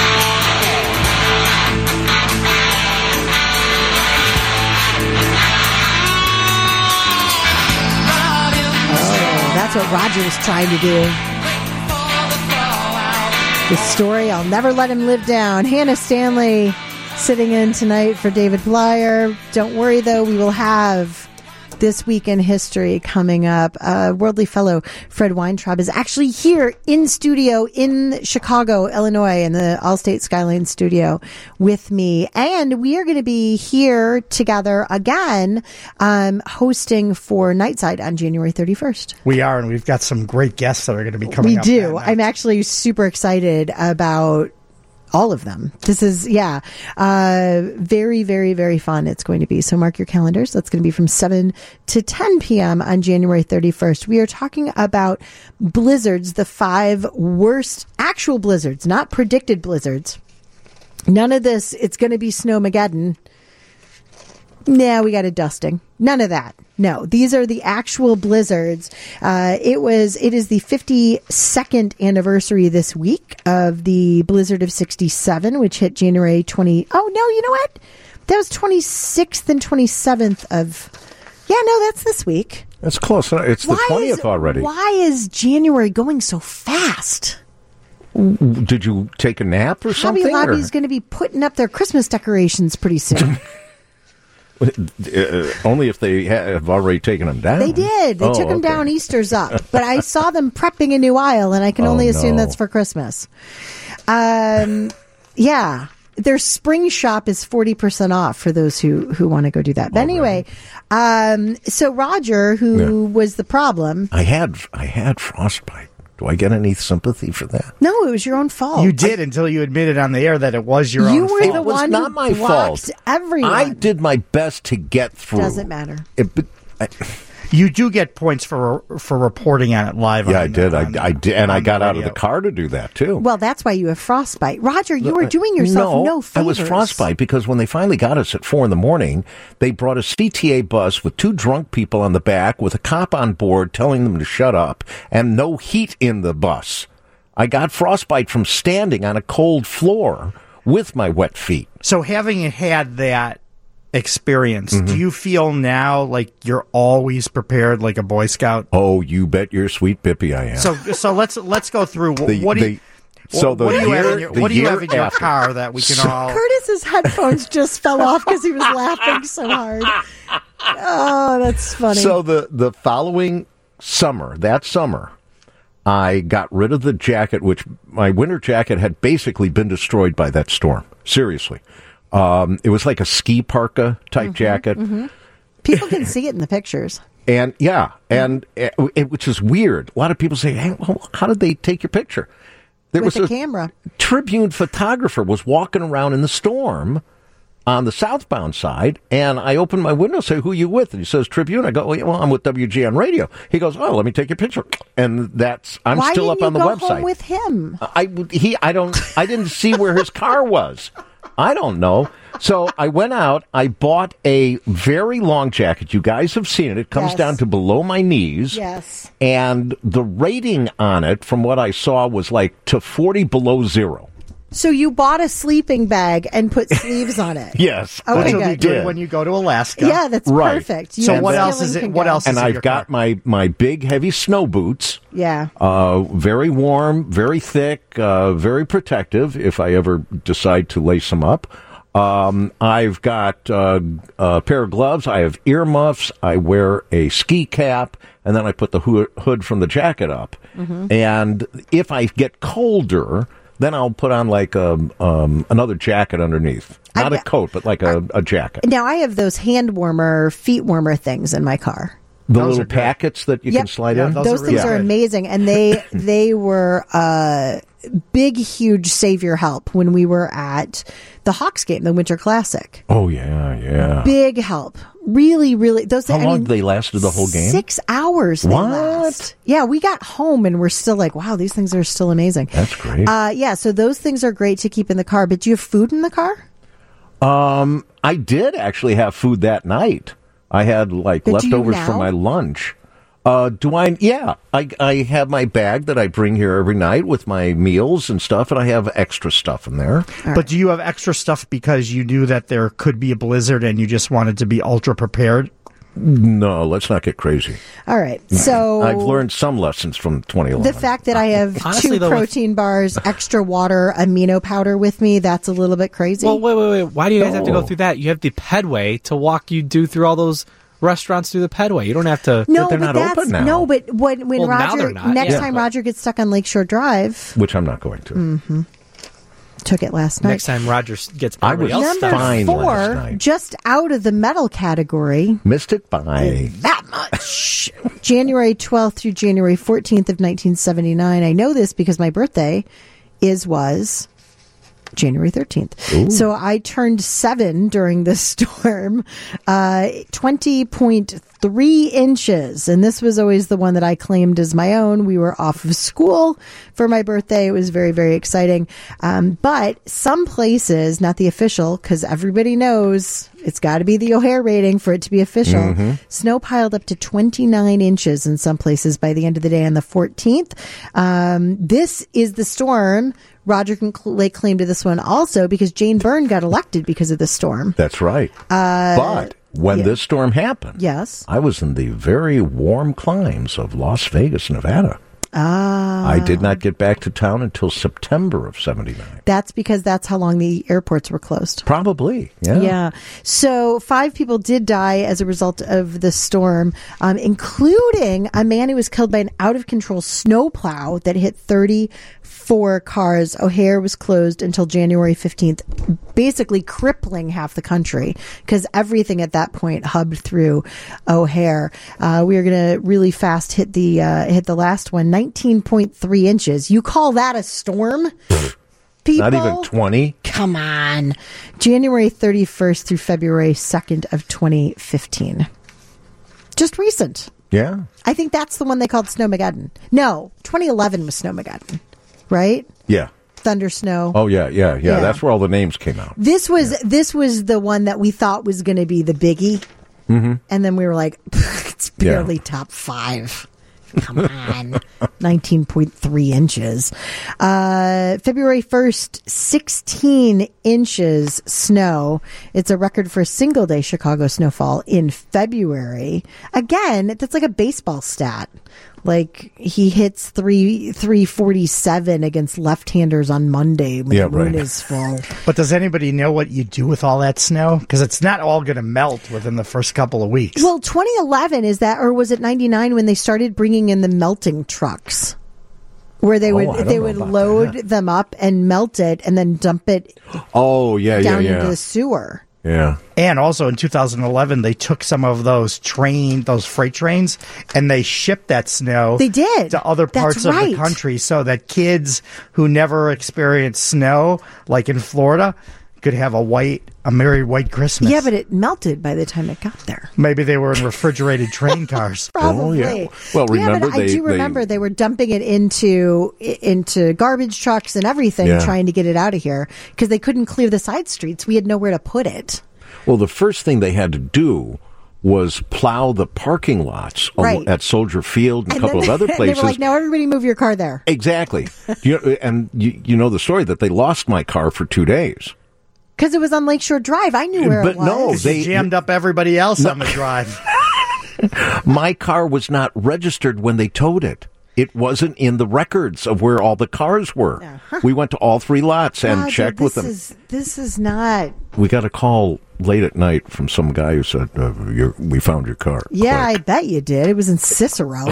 that's what Roger was trying to do. The story I'll never let him live down. Hannah Stanley sitting in tonight for David Plyer. Don't worry, though, we will have This Week in History coming up. Uh, worldly fellow Fred Weintraub is actually here in studio in Chicago, Illinois, in the Allstate Skyline studio with me. And we are going to be here together again, um, hosting for Nightside on January thirty-first. We are, and we've got some great guests that are going to be coming we up. We do. I'm actually super excited about all of them. This is, yeah, uh, very, very, very fun. It's going to be. So mark your calendars. That's going to be from seven to ten p.m. on January thirty-first. We are talking about blizzards, the five worst actual blizzards, not predicted blizzards. None of this, it's going to be Snowmageddon. Nah, we got a dusting. None of that. No, these are the actual blizzards. Uh, it was, it is the fifty-second anniversary this week of the blizzard of sixty-seven, which hit January twentieth. Oh, no, you know what? That was twenty-sixth and twenty-seventh of, yeah, no, that's this week. That's close. It's the why twentieth is, already. Why is January going so fast? Did you take a nap or Hobby something? Hobby Lobby's or? going to be putting up their Christmas decorations pretty soon. Uh, only if they have already taken them down. They did. They oh, took them okay. down. Easter's up. But I saw them prepping a new aisle, and I can oh, only assume no. that's for Christmas. Um, yeah. Their spring shop is forty percent off for those who, who want to go do that. But anyway, um, so Roger, who yeah. was the problem. I had I had frostbite. Do I get any sympathy for that? No, it was your own fault. You did I, until you admitted on the air that it was your you own were fault. The it was one not who my fault. Everyone. I did my best to get through. Doesn't matter. It, but, I, you do get points for for reporting on it live. Yeah, on, I did. On, I, I did, and I got out of the car to do that too. Well, that's why you have frostbite, Roger. You were doing yourself no, no favors. I was frostbite because when they finally got us at four in the morning, they brought a C T A bus with two drunk people on the back with a cop on board telling them to shut up and no heat in the bus. I got frostbite from standing on a cold floor with my wet feet. So having had that experience, mm-hmm. do you feel now like you're always prepared like a Boy Scout? Oh, you bet your sweet Pippi I am. So so let's let's go through the, what do you the, so the what do you year, have in your, the what do you year have in your after. car that we can so, all Curtis's headphones just fell off because he was laughing so hard. Oh, that's funny. So the the following summer, that summer, I got rid of the jacket, which my winter jacket had basically been destroyed by that storm. Seriously. Um, it was like a ski parka type mm-hmm, jacket. Mm-hmm. People can see it in the pictures. And yeah, and mm-hmm. it, which is weird. A lot of people say, hey, well, how did they take your picture? There With was a a camera. Tribune photographer was walking around in the storm on the southbound side, and I opened my window and say, who are you with? And he says, Tribune. I go, well, I'm with W G N Radio. He goes, oh, let me take your picture. And that's, I'm Why still up on the go website. Home with him? I, he, I don't, I didn't see where his car was. I don't know. So I went out, I bought a very long jacket. You guys have seen it. It comes yes. down to below my knees. Yes. And the rating on it, from what I saw, was like to forty below zero. So you bought a sleeping bag and put sleeves on it. Yes. Okay, Which good. will be good when you go to Alaska. Yeah, that's right. perfect. You so and what Dylan else is it? What go. else? And is in I've your got car? my my big heavy snow boots. Yeah. Uh, very warm, very thick, uh, very protective. If I ever decide to lace them up. Um, I've got uh, a pair of gloves. I have earmuffs. I wear a ski cap, and then I put the hood, hood from the jacket up. Mm-hmm. And if I get colder, then I'll put on like a, um, another jacket underneath. Not I, a coat, but like a, a jacket. Now, I have those hand warmer, feet warmer things in my car. The those little packets that you yep. can slide yeah, in? Those, those are things really are amazing. And they, they were uh, big, huge savior help when we were at the Hawks game, the Winter Classic. Oh, yeah, yeah. Big help. Really, really. Those. How I long mean, did they lasted the whole game? Six hours they what? last. Yeah, we got home and we're still like, wow, these things are still amazing. That's great. Uh, yeah, so those things are great to keep in the car. But do you have food in the car? Um, I did actually have food that night. I had like but leftovers from my lunch. Uh, do I? Yeah, I, I have my bag that I bring here every night with my meals and stuff, and I have extra stuff in there. Right. But do you have extra stuff because you knew that there could be a blizzard and you just wanted to be ultra prepared? No, let's not get crazy. All right, so I've learned some lessons from twenty eleven. The fact that I have Honestly, two though, protein with... bars, extra water, amino powder with me, that's a little bit crazy. Well, wait, wait, wait. Why do you guys oh. have to go through that? You have the Pedway to walk you do through all those restaurants through the Pedway. You don't have to. No, they're but not that's, open now. No, but when, when well, Roger next yeah, time but... Roger gets stuck on Lakeshore Drive, which I'm not going to. Mm-hmm. Took it last night. Next time Roger gets I was else number fine four, last night. Just out of the metal category. Missed it by that much. January twelfth through January fourteenth of nineteen seventy-nine. I know this because my birthday is was January thirteenth. Ooh. So I turned seven during this storm, uh, twenty point three inches. And this was always the one that I claimed as my own. We were off of school for my birthday. It was very, very exciting. Um, but some places, not the official, because everybody knows it's got to be the O'Hare rating for it to be official. Mm-hmm. Snow piled up to twenty-nine inches in some places by the end of the day on the fourteenth. Um, this is the storm. Roger can cl- lay claim to this one also because Jane Byrne got elected because of the storm. That's right. Uh, but when yeah. this storm happened, yes, I was in the very warm climes of Las Vegas, Nevada. Ah. I did not get back to town until September of seventy-nine. That's because that's how long the airports were closed. Probably, yeah. Yeah. So five people did die as a result of the storm, um, including a man who was killed by an out-of-control snowplow that hit thirty-four cars. O'Hare was closed until January fifteenth, basically crippling half the country because everything at that point hubbed through O'Hare. Uh, we are going to really fast hit the uh, hit the last one. nineteen point three inches. You call that a storm? People? Not even twenty? Come on. January thirty-first through February second of twenty fifteen. Just recent. Yeah. I think that's the one they called Snowmageddon. No, twenty eleven was Snowmageddon, right? Yeah. Thunder Snow. Oh, yeah, yeah, yeah, yeah. That's where all the names came out. This was yeah. this was the one that we thought was going to be the biggie. Mm-hmm. And then we were like, it's barely yeah. top five. Come on. nineteen point three inches. Uh, February first, sixteen inches snow. It's a record for a single day Chicago snowfall in February. Again, that's like a baseball stat. Like he hits three three forty seven against left-handers on Monday when yeah, the moon right. is full. But does anybody know what you do with all that snow? Because it's not all going to melt within the first couple of weeks. Well, twenty eleven is that, or was it ninety-nine when they started bringing in the melting trucks, where they would oh, they would load that. them up and melt it and then dump it. Oh yeah, down yeah, yeah. into the sewer. Yeah. And also in two thousand eleven, they took some of those train, those freight trains, and they shipped that snow. They did to other parts That's of right. the country, so that kids who never experienced snow, like in Florida, could have a white, a merry white Christmas. Yeah, but it melted by the time it got there. Maybe they were in refrigerated train cars. Probably. Oh, yeah. Well, remember yeah, but they, I do remember they, they were dumping it into into garbage trucks and everything, yeah. trying to get it out of here because they couldn't clear the side streets. We had nowhere to put it. Well, the first thing they had to do was plow the parking lots right. at Soldier Field and, and a couple then, of other places. They were like, now everybody move your car there. Exactly. you know, and you, you know the story that they lost my car for two days. Because it was on Lakeshore Drive. I knew where but it was. no, they jammed up everybody else no. on the drive. My car was not registered when they towed it. it wasn't in the records of where all the cars were. Uh-huh. We went to all three lots and Roger, checked with them. Is, this is not... We got a call late at night from some guy who said, uh, you're, we found your car. Yeah, Quick. I bet you did. It was in Cicero.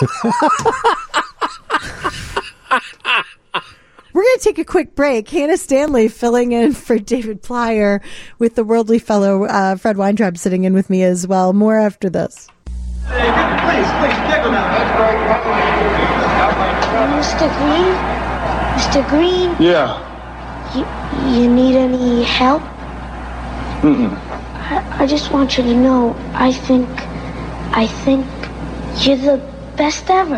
We're going to take a quick break. Hannah Stanley filling in for David Plyer with the worldly fellow uh, Fred Weintraub sitting in with me as well. More after this. Hey, please, please, take him out. Mister Green? Mister Green? Yeah. You, you need any help? Mm-mm. I, I just want you to know, I think, I think you're the best ever.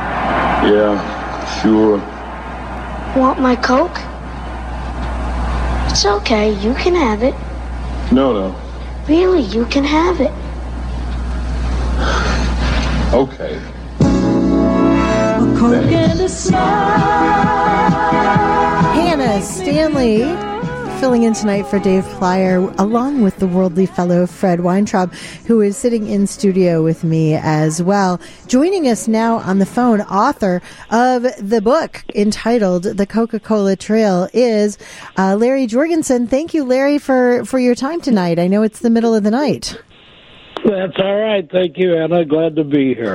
Yeah, sure. Want my Coke? It's okay, you can have it. No, no. Really, you can have it. Okay. A Coke and a smile. Hannah Stanley filling in tonight for Dave Plyer, along with the worldly fellow Fred Weintraub, who is sitting in studio with me as well. Joining us now on the phone, author of the book entitled The Coca-Cola Trail is uh, Larry Jorgensen. Thank you, Larry, for, for your time tonight. I know it's the middle of the night. That's all right. Thank you, Anna. Glad to be here.